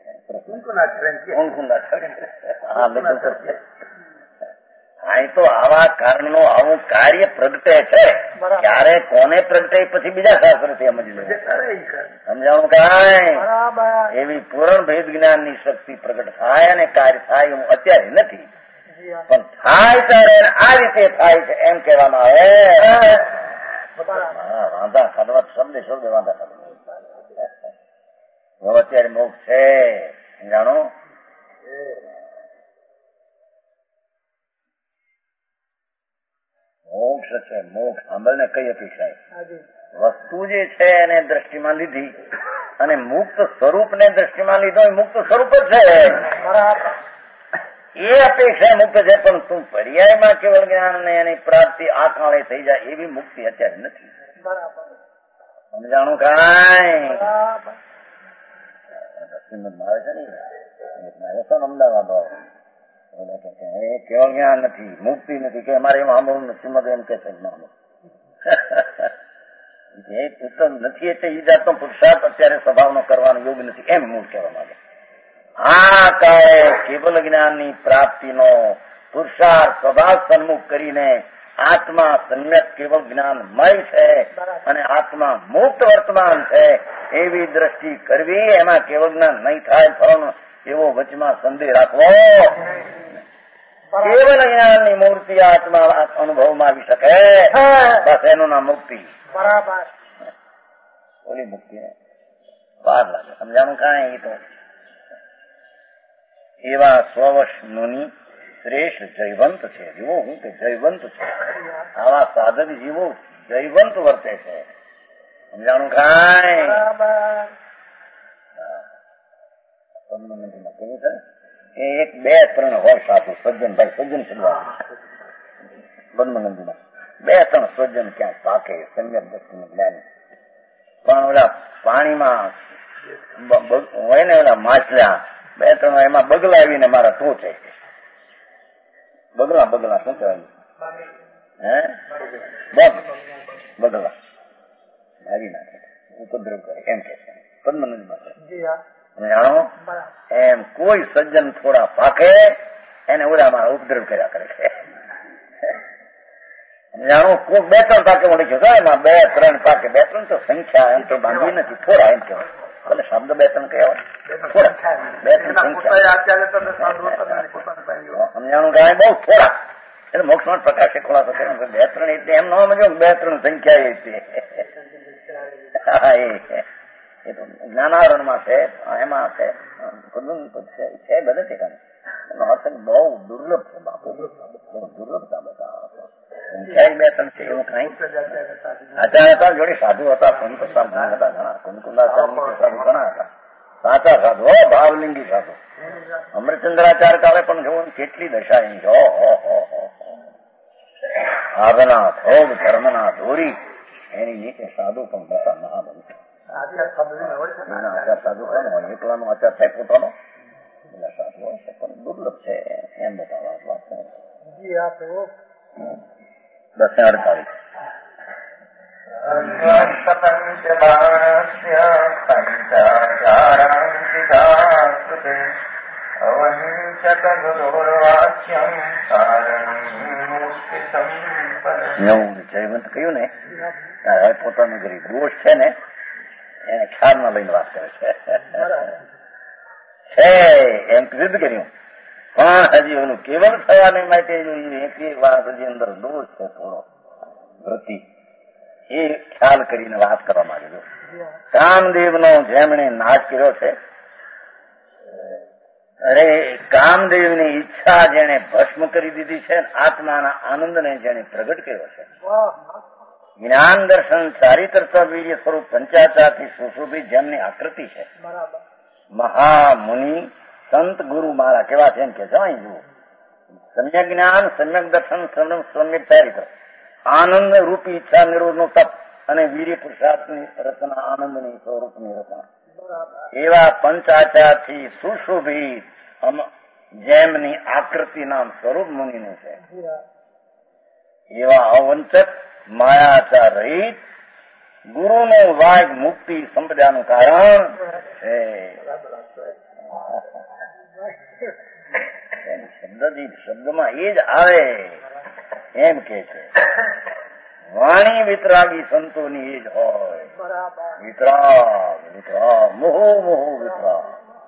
અહીં તો આવા કારણનો આવું કાર્ય પ્રગટે છે. ક્યારે કોને પ્રગટે પછી બીજા શાસ્ત્ર થી સમજી લે. સમજાણું કાંઈ? એવી પૂર્ણ ભેદ જ્ઞાન ની શક્તિ પ્રગટ થાય અને કાર્ય થાય એવું અત્યારે નથી પણ થાય ત્યારે આ રીતે થાય છે એમ કહેવામાં આવે. વાંધા કાઢવા શબ્દ શબ્દ વાંધા કાઢવા અત્યારે મોક્ષ છે. જાણો મોક્ષ છે. મોક્ષ સાંભળને કઈ અપેક્ષા વસ્તુ જે છે એને દ્રષ્ટિમાં લીધી અને મુક્ત સ્વરૂપ ને દ્રષ્ટિમાં લીધો એ મુક્ત સ્વરૂપ જ છે. એ અપેક્ષા મુક્ત છે પણ તું પર્યાયમાં કેવળ જ્ઞાન ને એની પ્રાપ્તિ આ કાળે થઈ જાય એવી મુક્તિ અત્યારે નથી. સમજાણું કાંઈ? મારે છે ને મારે તો અમદાવાદ કેવળ જ્ઞાન નથી મુક્તિ નથી કે અમારે એમ સાંભળવું નથી એમ કે છે ઉત્તમ નથી એટલે એ જાતનો પુરુષાર્થ અત્યારે સ્વભાવનો કરવાનો યોગ નથી એમ મૂળ કહેવા માંગે. આ કાળે કેવલ જ્ઞાનની પ્રાપ્તિનો પુરુષાર્થ સ્વભાવ સન્મુખ કરીને આત્મા સમ્યક કેવળ જ્ઞાનમય છે અને આત્મા મુક્ત વર્તમાન છે એવી દ્રષ્ટિ કરવી. એમાં કેવળ જ્ઞાન નહીં થાય ફળ એવો વચમાં સંદેહ રાખવો. કેવલ જ્ઞાનની મૂર્તિ આત્મા અનુભવમાં આવી શકે બસ એનું નામ મુક્તિ. બરાબર ઓલી મુક્તિ વાર લાગે. સમજાણું કાંઈ? તો એવા સ્વવશ મુનિ શ્રેષ્ઠ જયવંત છે. જીવો હું કે જયવંત છે. આવા સાધક જીવો જયવંત વર્તે છે. સમજાણું કાંઈ? એ એક બે ત્રણ હોય સાધુ સજ્જન ભાઈ સજ્જન સજવા બ્રહ્મનંદીમાં બે ત્રણ સજ્જન ક્યાંક પાકે સમ્યક દ્રષ્ટિ જ્ઞાની પણ ઓલા પાણીમાં હોય ને ઓલા માછલા બે ત્રણ એમાં બગલા આવીને મારા શું છે બગલા બગલા શું કહેવાય હે બગ બગલા મારી નાખે ઉપદ્રવ કરે એમ કે છે પદ્મનંદીમાં જાણો એમ કોઈ સજ્જન થોડા પાકે એને ઓલા મારા ઉપદ્રવ કર્યા કરે છે. જાણો કોઈ બે ત્રણ પાકે મળી ગયો એમાં બે ત્રણ પાકે બે ત્રણ તો સંખ્યા એમ તો બાંધવી નથી થોડા એમ કહેવાય. ભલે શબ્દ બે ત્રણ કહેવાય થોડા બે ત્રણ સંખ્યા સમજાણું ગાય બહુ થોડા એટલે મોક્ષમાં પ્રકાશે ખુલાસો કર્યો બે ત્રણ એટલે એમ ન સમજો બે ત્રણ સંખ્યા એ છે. હા એ તો જ્ઞાનાવરણમાં છે એમાં છે છે બધે ઠેકાને એનો અર્થ બહુ દુર્લભ છે બાપુ દુર્લભતા બધા બે ત્રણ છે એવું કઈ આચાર્ય હતા જોડે સાધુ હતા સંત હતા ઘણા કુંકુંદાચાર્ય સાધુ ઘણા હતા સાચા સાધુ હો ભાવલિંગી સાધુ. અમૃતચંદ્રાચાર્ય કાળે પણ જોવું કેટલી દશા એની હો હો હો હો આભના ભોગ ધર્મના દોરી એની નીચે સાધુ પણ હતા મહાબલી. આચાર સાધુ કોણ હોય એકલાનો આચાર થાય પોતાનો બધા સાધુ હોય છે પણ દુર્લભ છે એમ બતાવવા વાત દસ ને અડતાલીસ જયવંત કહ્યું ને હવે પોતાનું જે દોષ છે ને એને ખ્યાલમાં લઈને વાત કરે છે એમ સિદ્ધ કર્યું, પણ હજી ઓલું કેવલ થવાને માટે એક વાત હજી અંદર દોષ છે થોડો વૃત્તિ, એ ખ્યાલ કરીને વાત કરવા માંગે છે. કામદેવ નો જેમણે નાશ કર્યો છે, અરે કામદેવ ની ઈચ્છા જેને ભસ્મ કરી દીધી છે, આત્માના આનંદને જેને પ્રગટ કર્યો છે, જ્ઞાન દર્શન ચારિત્રતા વીર્ય સ્વરૂપ પંચાચારથી સુશોભિત જેમની આકૃતિ છે, મહામુનિ સંત ગુરુ મારા કેવા છે એમ કે છે. જુઓ, સમ્યક જ્ઞાન, સમ્યક દર્શન, સમ્યક ચારિત્ર, આનંદ રૂપી ઈચ્છા નિરોધનું તપ અને વીર્ય પુરુષાર્થની રચના, આનંદની સ્વરૂપની રચના, એવા પંચાચારથી સુશોભિત જેમની આકૃતિ નામ સ્વરૂપ મુનિનું છે, એવા અવંચક માયાચાર રહિત ગુરુનું વાગ મુક્તિ સંપદાનું કારણ છે. શબ્દથી શબ્દમાં એ જ આવે એમ કે છે. વાણી વિતરાગી સંતોની એ જ હોય. વિતરાગ વિતરાગ મોહો મોહો વિતરાગ.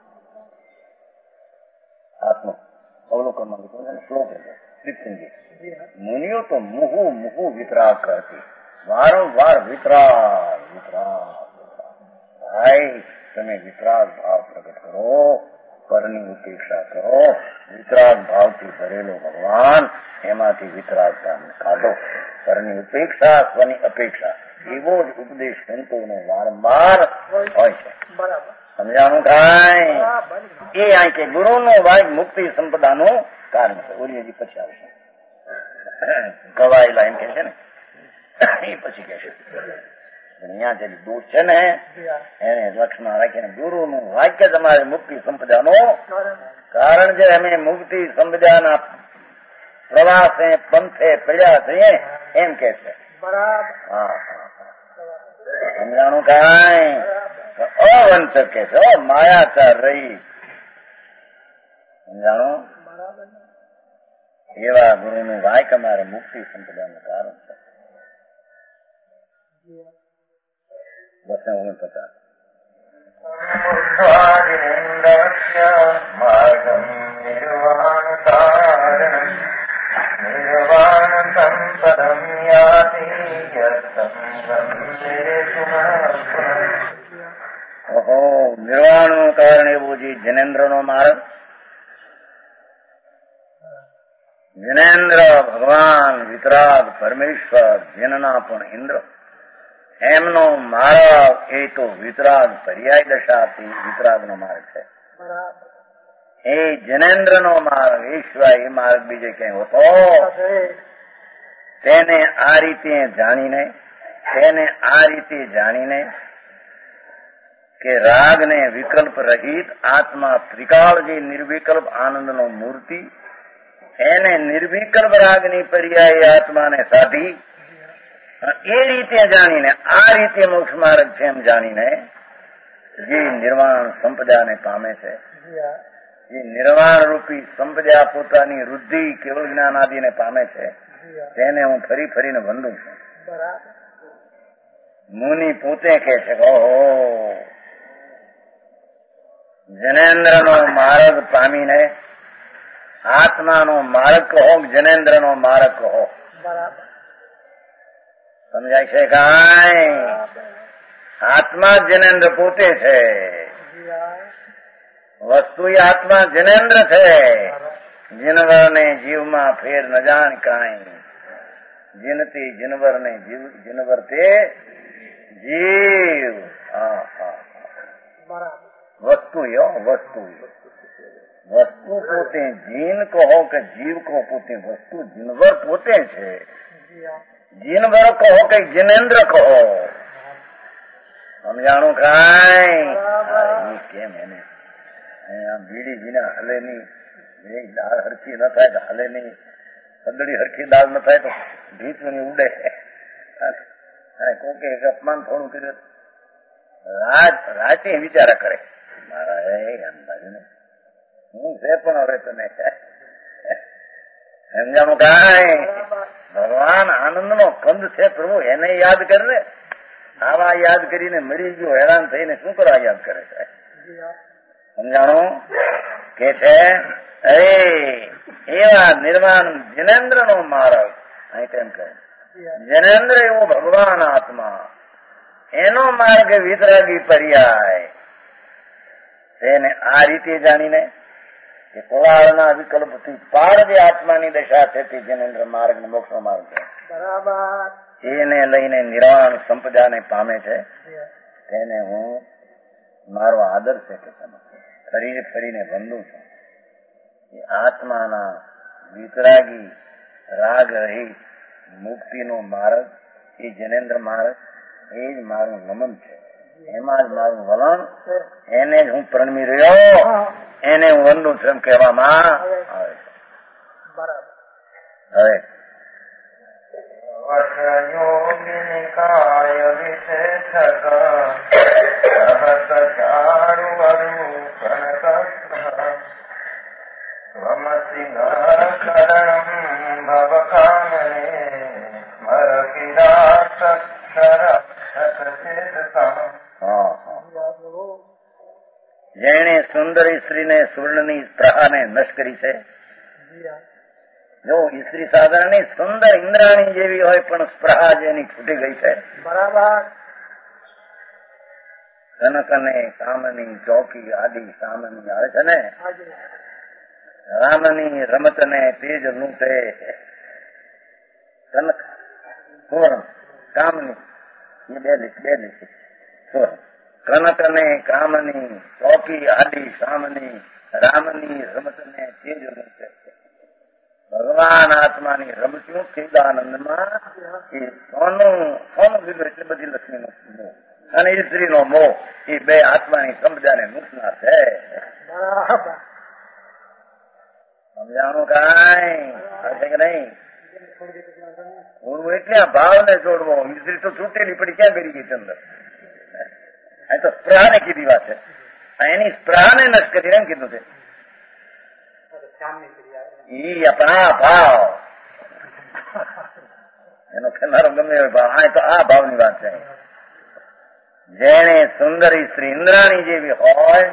આત્મ અવલોકનમાં લીધું છે શ્લોક શ્રીસિંહજી. મુનિઓ તો મુહુ મુહુ વિતરાગ કરતી, વારંવાર વિતરાગ વિતરાગ. ભાઈ તમે વિતરાગ ભાવ પ્રગટ કરો, પરની ઉપેક્ષા કરો. વિતરાગ ભાવથી ભરેલો ભગવાન, એમાંથી વિતરાગતા કાઢો. પરની ઉપેક્ષા, સ્વની અપેક્ષા, એવો જ ઉપદેશ સંતોનો વારંવાર હોય છે. સમજાણું થાય એ આ કે ગુરુનો વાગ મુક્તિ સંપદાનું કારણ છે. ઓલી હજી પછી આવશે ગવાયેલા એમ કે છે ને, એ પછી કે છે અહીંયા જે દોષ છે ને એને લક્ષમાં રાખીને ગુરુનું વાક્ય તમારે મુક્તિ સંપદાનું કારણ છે. અમે મુક્તિ સંપદાના પ્રવાસે પંથે પડ્યા છીએ એમ કે છે. હા સમજાણું કાંઈ અવંચક કે છે, માયાચાર રહી. સમજાણું? એવા ગુરુનું વાક્ય અમારે મુક્તિ સંપદાનું કારણ છે. બસ ઓગણ પચાસ નિર્વાણ સંપદમ યાતિ ઓહો, નિર્વાણ નું કારણ એવું છે જનેન્દ્ર નો માર્ગ. જનેન્દ્ર ભગવાન વિતરાગ પરમેશ્વર, જેનના પણ ઇન્દ્ર, એમનો માર્ગ એ તો વિતરાગ પર્યાય દશાથી વિતરાગ નો માર્ગ છે. એ જનેન્દ્ર નો માર્ગ એ સિવાય એ માર્ગ બીજે ક્યાંય હોતો તેને આ રીતે જાણીને તેને આ રીતે જાણીને કે રાગને વિકલ્પ રહિત આત્મા ત્રિકાળ જે નિર્વિકલ્પ આનંદનો મૂર્તિ, એને નિર્વિકલ્પ રાગની પર્યાય આત્માને સાધી એ રીતે જાણીને આ રીતે મોક્ષ માર્ગ છે એમ જાણીને જે નિર્વાણ સંપદાને પામે છે, જે નિર્વાણ રૂપી સંપદા પોતાની વૃદ્ધિ કેવળ જ્ઞાન આદિને પામે છે, તેને હું ફરી ફરીને વંદું છું. મુનિ પોતે કહે છે કે ઓહો, જનેન્દ્ર નો માર્ગ પામીને આત્માનો માર્ગ કહો, જનેન્દ્ર નો માર્ગ કહો. સમજાય છે કાંઈ? આત્મા જનેન્દ્ર પોતે છે, વસ્તુ આત્મા જનેન્દ્ર છે. જીનવર ને જીવમાં ફેર ન જાણ કાંઈ, જીનતી જીનવર ને જીવ જીનવર તે જીવ. હા હા વસ્તુ યો વસ્તુ વસ્તુ પોતે જીન કહો કે જીવ કહો, પોતે વસ્તુ જીનવર પોતે છે. જીનવર કહો કે જીનેન્દ્ર કહો. સમજાણું કાંઈ? કેમ એને આમ બીડી વિના હલે નહીં, દાળ હરખી ન થાય તો હલે નહીં. સદડી હરખી દાળ ન થાય તો ભીતની ઉડે. કોકે એક અપમાન થોડું કર્યું રાત રાતે વિચારા કરે મારા અંદાજ ને હું છે પણ હવે તને સમજાણું કાંઈ ભગવાન આનંદ નો કંદ છે પ્રભુ એને યાદ કર ને. આવા યાદ કરીને મરી ગયો હેરાન થઈને શું કરવા યાદ કરે છે? સમજાણું કે છે અરે એવા નિર્વાણ જનેન્દ્ર નો માર્ગ અહીં તેમ કહે જનેન્દ્ર એવો ભગવાન આત્મા એનો માર્ગ વિતરાગી પર્યાય તેને આ રીતે જાણીને કે કોવાળના વિકલ્પથી પાર જે આત્માની દશા છે તે જનેન્દ્ર માર્ગ ને મોક્ષ નો માર્ગ છે બરાબર. એને લઈને નિર્વાણ સંપદાને પામે છે તેને હું મારો આદર છે કે તમે ફરીને ફરીને વંદું છું. એ આત્માના વિતરાગી રાગ રહિત મુક્તિનો માર્ગ એ જનેન્દ્ર માર્ગ એ જ મારું નમન છે. એમાં જ મારું વલણ એને જ હું પ્રણમી રહ્યો એને હું વંદું છું એમ કહેવામાં આવે છે. હવે વશયોગિનિકાય વિશેષક સહસ ચારુ વમસી નરકરણમ ભવકાનને સ્મર જેણે સુંદરી સ્ત્રીને સુવર્ણની સ્પ્રહાને નષ્ટ કરી છે. જો સ્ત્રી સાધારણ સુંદર ઇન્દ્રાણી જેવી હોય પણ સ્પ્રહા જેની ફૂટી ગઈ છે બરાબર. કનકને કામની ચોકી આદિ સામની આવે છે ને રામની રમતને તેજ લૂંટે કનક સુવર્ણ કામની એ બે લીટ બે લીટ સુવર્ણ કનકને કામની ચોકી આદિ સામની રામની રમતને તેજ લૂંટે. ભગવાન આત્માની રમતું ચિદાનંદમાં એ સોનું સોનું લીધું એટલે બધી લક્ષ્મીનો મોહ અને સ્ત્રીનો મોહ એ બે આત્માની સંપદાને નુકસાન છે. સમજાણું કાંઈ છે કે નહીં? હું એટલે આ ભાવને જોડવો. સ્ત્રી તો છૂટેલી પડી ક્યાં કરી ગઈ ચંદ્ર? અહીં તો સ્પ્રાહને કીધી વાત છે. એની સ્પ્રાહને નષ્ટ કરી એમ કીધું છે. ઈ આપણા ભાવ એનો ખેનારો ગમે એવો ભાવ. આ તો આ ભાવની વાત છે. જેને સુંદરી સ્ત્રી ઇન્દ્રાણી જેવી હોય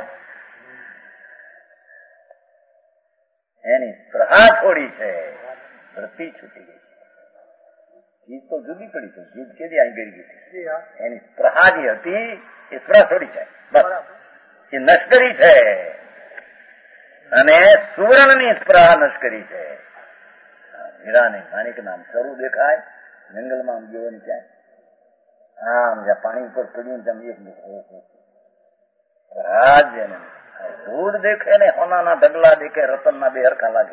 એની સ્પ્રહા થોડી છે, વૃત્તિ છૂટી ગઈ છે. જીભ તો જુદી પડી છે. જીભ કેદી અહીં ગઈ ગઈ એની સ્પ્રહા જે હતી એ સ્પ્રહા થોડી છે બસ એ નશ્કરી છે અને સુવર્ણની સ્પ્રહા નશ્કરી છે. હીરાને માણિક નામ શરૂ દેખાય જંગલમાં આમ ગયો ને ક્યાંય આમ જ્યાં પાણી ઉપર પડ્યું તેમ એક રાજ ધૂળ દેખે ને હોનાના ઢગલા દેખે રતનના બે હરખા લાગે.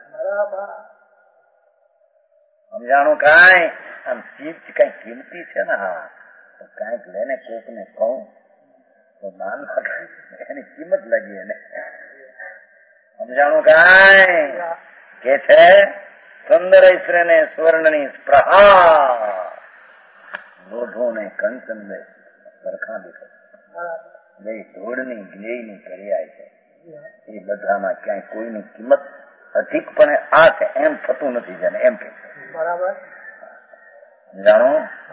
સમજાણું કાંઈ આમ ચીજ કઈ કિંમતી છે ને હા તો કાંઈક લઈને કોક ને કહું તો દાન એની કિંમત લાગી એને. સમજાણું કાંઈ કે છે સુંદર ઈશ્વરને સ્વર્ણની સ્પ્રહા લોઢો ને કંચન ને સરખા દેખે બે ધૂળની ગ્લેયની કર્યાય છે. એ બધામાં ક્યાંય કોઈની કિંમત અધિકપણે આ છે એમ થતું નથી જેને એમ કે બરાબર જાણો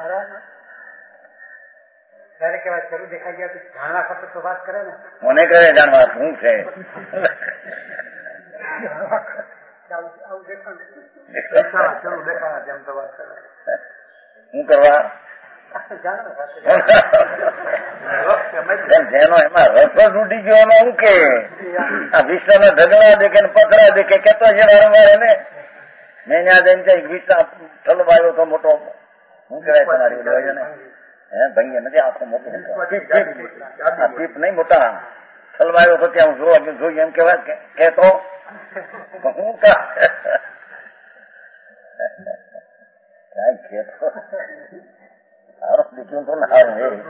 મને કરે જાણવા શું છે શું કરવા જેનો એમાં રસ ઉડી ગયો એનો શું કે આ વિશ્વના ઢગલા દેખે ને પકડા દેખે કેતો છે વારંવાર એને મેં ત્યાં જઈને વિશ્વ ઠલવાયો તો મોટો શું કહેવાય તમારી છે ને હે ભાઈ નથી આખો મોટો પીપ નહીં મોટા ઠલવાયો તો ત્યાં જોવા જોઈએ એમ કેવાય કેતો હું કા કઈ કેતો સારો દીકરો તો ના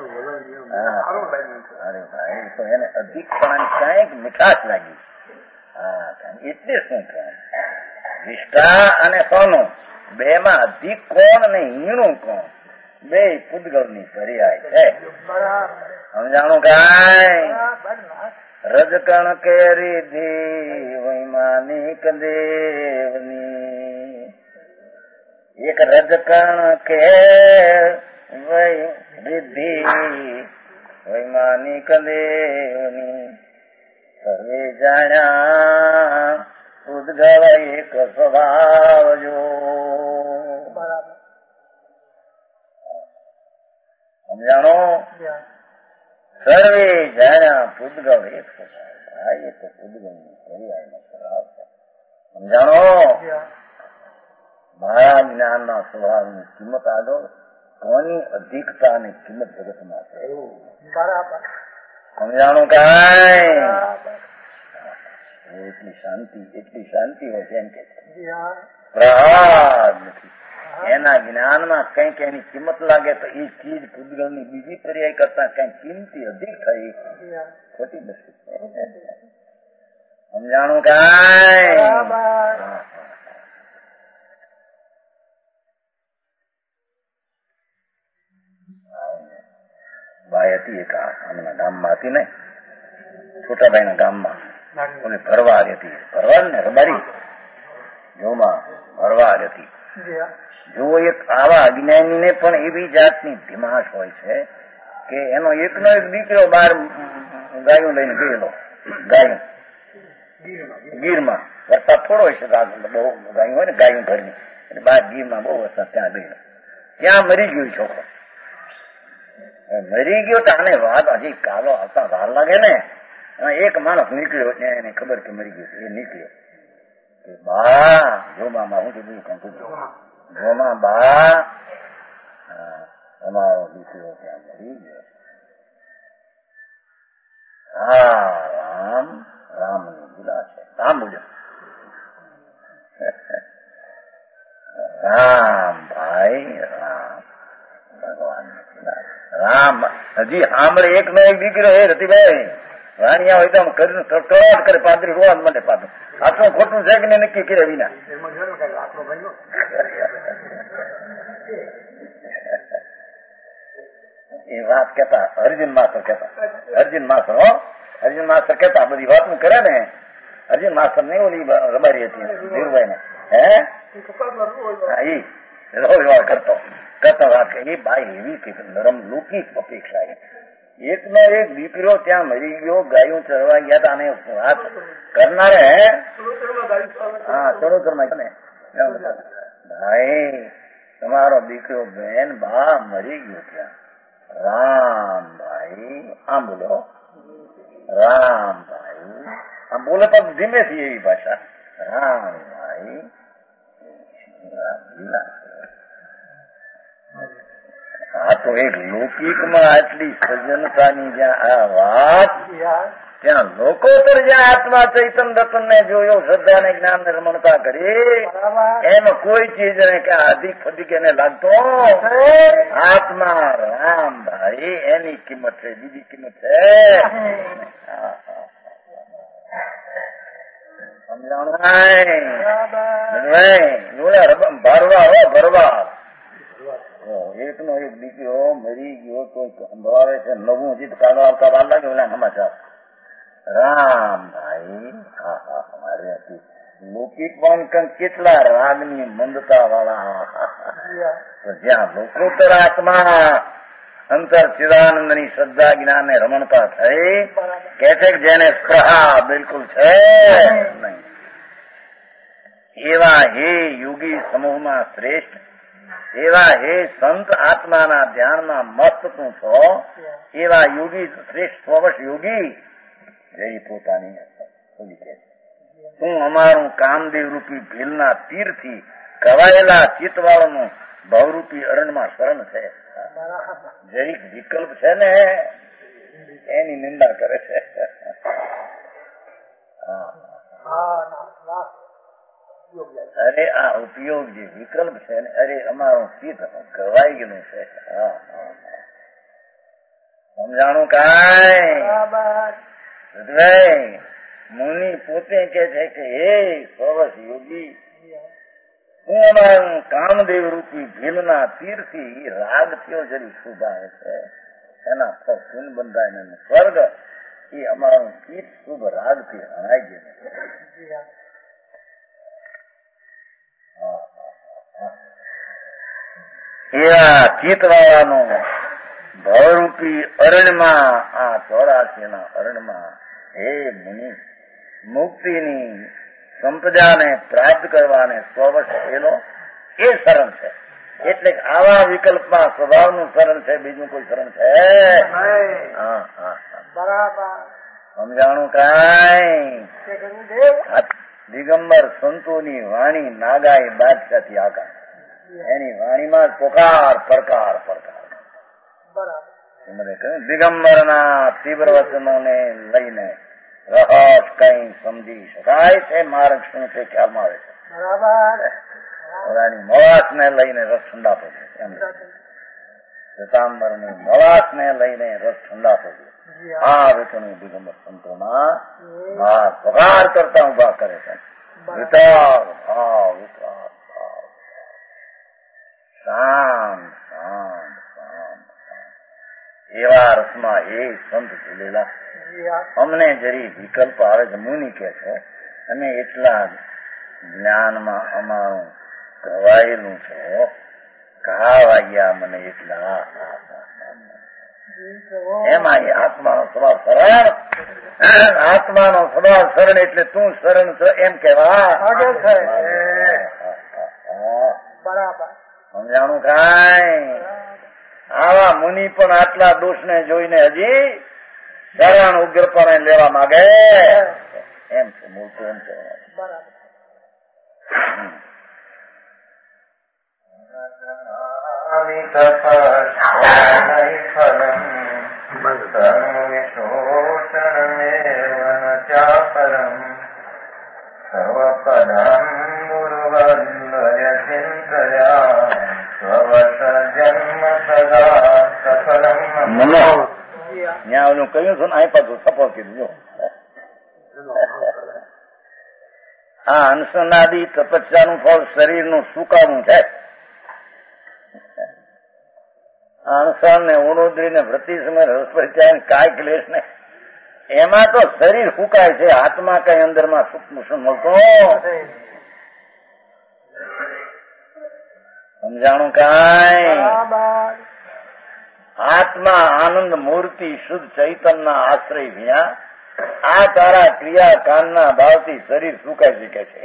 અરે ભાઈ તો એને અધિકપણાની કઈક મીઠાશ લાગી. હા એટલે શું કહે વિષ્ઠા અને સોનું બે માં અધિક કોણ અને હીણું કોણ બે પૂતગલ ની પર્યાય છે. સમજાણું કાંઈ? રજકણ કેરી ધી વૈમાનિક દેવની એક રજકણ કે રિદ્ધિ વૈમાનિક દેવની સર્વે જાણ્યા ઉદ્ગવ એક સ્વભાવ જો. સમજાણો? સર્વે જાણ્યા પૂતગલ એક સ્વભાવ. એ તો પૂતગલ ની પર્યાયનો સ્વભાવ છે. સમજાણો? મારા જ્ઞાન ના સ્વભાવ ની કિંમત આગળ કોની અધિકતા ની કિંમત જગતમાં છે. સમજાણું કાંઈ? એટલી શાંતિ એટલી શાંતિ હોય છે એમ કે પ્રહાદ નથી. એના જ્ઞાનમાં કઈક એની કિંમત લાગે તો એ ચીજ પૂતગલ ની બીજી પર્યાય કરતા કઈક કિંમતી અધિક થઈ ખોટી નથી. સમજાણું કાંઈ? બાઈ હતી એક આમના ગામમાં હતી ને, છોટાભાઈ ના ગામમાં ઓલી ભરવાડ હતી. ભરવાડ ને રબારી જોમાં ભરવાડ હતી. જો એક આવા અજ્ઞાની ને પણ એવી જાતની ધીમાશ હોય છે કે એનો એકનો એક દીકરો બાર ગાયું લઈને ગયેલો. ગાયું ગીરમાં વરસાદ થોડો હોય છે, બહુ ગાયું હોય ને ગાયું ઘરની, એટલે બાર ગીરમાં બહુ વરસાદ ત્યાં ગયેલો. ત્યાં મરી ગયું છોકરો. મરી ગયો તો આને વાત હજી કાલો આવતા વાર લાગે ને. એક માણસ નીકળ્યો એને ખબર કે મરી ગયું. એ નીકળ્યો કે બા જોમાં હું કીધું કંકુ જોમાં બા અમારો દીકરો ત્યાં મરી ગયો. હા રામ રામ ની બુલા છે. રામ બોલ્યો રામ ભાઈ રામ ભગવાન રામ. હજી સાંભળે એક નો એક દીકરો એ રતિભાઈ રાણિયા હોય તો આમ કરીને ટોટ કરે પાદરી રોવા મને પાછું આટલું ખોટું છે કે ને નક્કી કર્યા વિના. એ વાત કેતા અર્જુન માસ્ટર કેતા અર્જુન માસ્ટર હો અર્જુન માસ્ટર કેતા બધી વાત નું કરે ને. અર્જુન માસ્ટર ને ઓલી રબારી હતી ધીરુભાઈ ને હે ઈ રોજ કરતો કરતા વાત એ બાઈ એવી કે નરમ લૌકિક અપેક્ષા એક નો એક દીકરો ત્યાં મરી ગયો. ગાયું ચરવા ગયા હતા અને વાત કરનારે હા ચરોતર માં ને ભાઈ તમારો દીકરો બેન બા મરી ગયો ત્યાં. રામ ભાઈ આમ બોલો રામ ભાઈ આમ બોલે તો ધીમે થી એવી ભાષા રામ ભાઈ આ તો એક લૌકિકમાં આટલી સજ્જનતાની જ્યાં આ વાત ત્યાં લોકો પર જ્યાં આત્મા ચૈતન રતન ને જોયો શ્રદ્ધા ને જ્ઞાન ને રમણતા કરી એમાં કોઈ ચીજ કે અધિક ફધિક એને લાગતો આત્મા રામ ભાઈ એની કિંમત છે બીજી કિંમત છે. સમજાણું ભરવા હો ભરવા એક નો એક દીકરો મરી ગયો તો સંભળાવે છે નવું જીત કાઢો આવતા વાર લાગે ઓલા સમાચાર રામ ભાઈ હા હા મારે હતી લૌકિક પણ કેટલા રાગની મંદતા વાળા જ્યાં લોકોત્તર આત્મા અંતર ચિદાનંદ ની શ્રદ્ધા જ્ઞાન ને રમણતા થઈ કે છે જેને સ્પૃહા બિલકુલ છે નહીં એવા હે યોગી સમૂહમાં શ્રેષ્ઠ એવા હે સંત આત્માના ધ્યાનમાં મસ્ત તું છો એવા યોગી શ્રેષ્ઠ સ્વવશ યોગી જઈ પોતાની તું અમારું કામદેવ રૂપી ભીલના તીરથી કવાયેલા ચિત્તવાળનું ભવરૂપી અરણમાં શરણ છે. જરીક વિકલ્પ છે ને એની નિંદા કરે છે. અરે આ ઉપયોગ જે વિકલ્પ છે ને અરે અમારું ચિત્ત ગવાઈ ગયેલું છે. સમજાણું કાંઈ મુનિ પોતે કે છે કે હે સવસ યોગી અમારું કામદેવ રૂપી ભીલના તીરથી રાગ થયો જરી શુભાવે છે એના ફૂન બંધાય ને સ્વર્ગ એ અમારું ચિત્ત શુભ રાગથી હણાઈ ગયું. એવા ચિત્તવાળાનું ભવરૂપી અરણ્યમાં આ ચોરાસીના અરણ્યમાં હે મુનિ મુક્તિની સંપદાને પ્રાપ્ત કરવાને સ્વવશ થયેલો એ શરણ છે. એટલે આવા વિકલ્પમાં સ્વભાવનું શરણ છે, બીજું કોઈ શરણ છે? હા હા બરાબર સમજાણું કાંઈ? દિગંબર સંતોની વાણી નાગાએ બાદશાહથી આકાર, એની વાણીમાં પોકાર પડકાર પડકાર. મને કહ્યું દિગંબરના તીવ્ર વચનોને લઈને રહસ કઈ સમજી શકાય છે, માર્ગ શું છે ખ્યાલમાં આવે છે. બરાબર પોતાની મવાસ ને લઈને રસ ઠંડા થશે એમ. સિતાંબરની મવાસ ને લઈને રસ ઠંડા થશે. આ વચનો દિગંબર સંતોમાં આ પગાર કરતા ઉભા કરે છે. વિચાર ભાવ વિચાર ભાવ શાંત શાંત શાંત એવા રસમાં એ સંત ભૂલેલા અમને જરી વિકલ્પ આવે છે. મુનિ કે છે અમે એટલા જ્ઞાનમાં અમારું ગવાયેલું છે, ઘા વાગ્યા મને એટલા. એમાં એ આત્માનો સ્વભાવ શરણ, આત્માનો સ્વભાવ શરણ એટલે તું શરણ છો એમ કેવા. સમજાણું કાંઈ? આવા મુનિ પણ આટલા દોષને જોઈને હજી શરણ ઉગ્રપણે લેવા માંગે એમ છે. મૂળતું એમ છે. ત્યાં ઓલું કહ્યું છું ને અહીં પાછું સફળ કીધું. જો આ અનશનાદી તપસ્યાનું ફળ શરીરનું સુકાવું છે. અણસણ ને ઉણોદરી ને વૃત્તિ સમય રસ પરિચય કાય ક્લેશ ને એમાં તો શરીર ફૂકાય છે, હાથમાં કઈ અંદરમાં સુખ મળતો. સમજાણું કાંઈ? આત્મા આનંદ મૂર્તિ શુદ્ધ ચૈતનના આશ્રય વિના આ તારા ક્રિયા કાનના ભાવથી શરીર સુકાઈ શકે છે.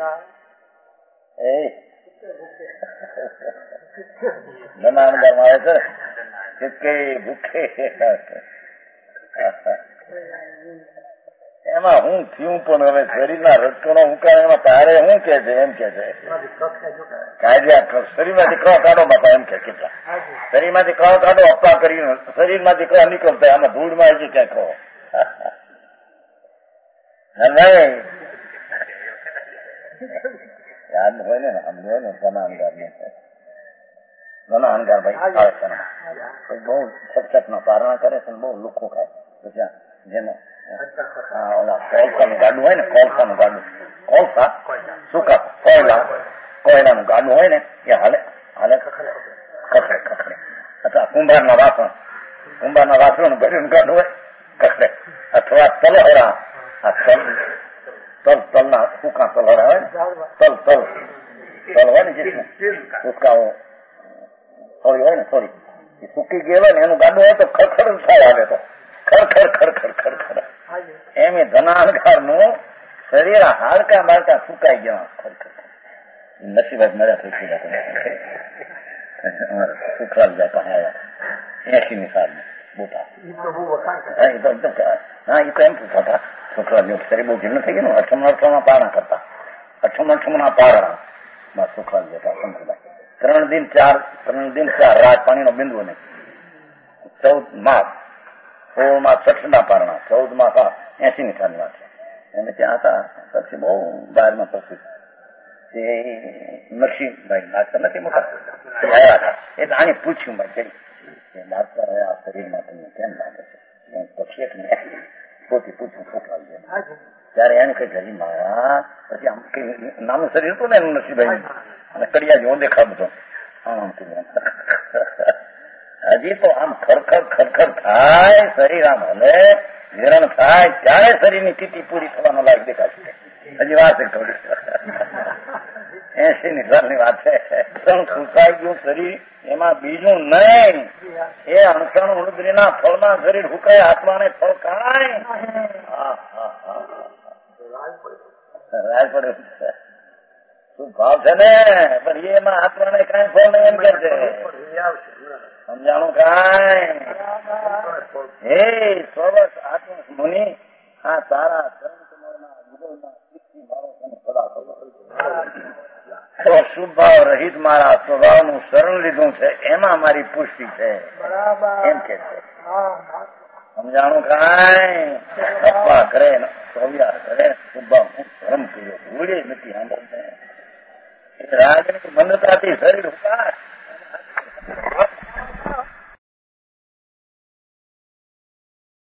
જનાનંદમાં આવે છે કે ભૂખે એમાં હું થયું પણ હવે શરીરના રજકણો ઉકાળે એમાં તારે શું કે છે એમ કે છે કાયદા શરીરમાંથી કળ કાઢો બાપા એમ કે કેટલા શરીરમાંથી કળ કાઢો અપ્પા કરીને શરીરમાંથી કળ નીકળતા આમાં ધૂળમાં આવી ક્યાં કહો નહીં યાદ હોય ને આમ હોય ને ઘણા અંગાર ને ઘણા અંગાર ભાઈ આવે છે બહુ સચત નો પારણા કરે છે બહુ લુખો ખાય પછી જેમાં હા ઓલા કોલસાનું ગાડું હોય ને કોલસાનું ગાડું કોલસા સુકા કોયલા કોયલાનું ગાડું હોય ને એ હાલે હાલે ખખડે ખખડે અથવા કુંભારના વાસણ કુંભારના વાસણ ભર્યું ગાડું હોય ખખડે અથવા તલહરા આ તલ તલ તલના સૂકા તલહરા હોય ને તલ તલ તલ હોય ને જે સૂકા થોડી હોય ને થોડી એ સૂકી ગયેલ હોય ને એનું ગાડું હોય તો ખડખડ થાય હાલે તો ખરખર ખરખર ખરખર એમ એ ધનાનકાર નું શરીર હાડકા બાળકા સુકાઈ ગયા ખરખર નસીબાત મળ્યા થઈ સુખરાજ જાય પાસે આવ્યા એસી ની સાલ બોટા હા એ તો એમ પૂછતા સુખરાજ શરીર બહુ જીર્ણ થઈ ગયું અઠમ અઠમાં પારણા કરતા અઠમ અઠમ ના પારણા માં સુખરાજ જતા સંપ્રદાય ત્રણ દિન ચાર ત્રણ દિન ચાર રાત પાણી નો બિંદુ નહીં ચૌદ માસ સોળ માં છઠ ના પારણા ચૌદ માં સાત એસી ની સાલ વાત છે એને ત્યાં હતા પછી બહુ બહાર માં પછી તે નરસિંહભાઈ નાચતા નથી મોટા આવ્યા હતા એટલે આને પૂછ્યું ભાઈ કઈ મારતા હવે આ શરીરમાં તમને કેમ લાગે છે પક્ષી પોતે પૂછ્યું છોકરા ત્યારે એને કઈ હજી મારા પછી આમ કઈ નાનું શરીર હતું ને એનું નસીબભાઈ અને કડિયા જેવો દેખાતો આમ હજી તો આમ ખરખર ખરખર થાય શરીર આમ હલે વિરણ થાય ત્યારે શરીરની સ્થિતિ પૂરી થવાનો લાગ દેખાશે. હજી વાત છે થોડી એસી ની સાલની વાત છે. સુકાઈ ગયું શરીર એમાં બીજું નહીં. એ અણસણ ઉણદરીના ફળમાં શરીર હુકાય આત્માને ફળ કાય રાજ પડે શું ભાવ છે ને પણ એમાં આત્માને કઈ ફળ નહીં એમ કે છે. સમજાણું કાંઈ હે સ્વરસ આત્મ મુનિ આ તારા તો શુભ ભાવ રહિત મારા સ્વભાવનું શરણ લીધું છે એમાં મારી પુષ્ટિ છે એમ કે છે. સમજાણું કાંઈ અપવા કરે સોવ્યા કરે શુભાવ ધર્મ કર્યો ભૂલે નથી સાંભળને રાજની બંધતાથી શરીર ઉપાસ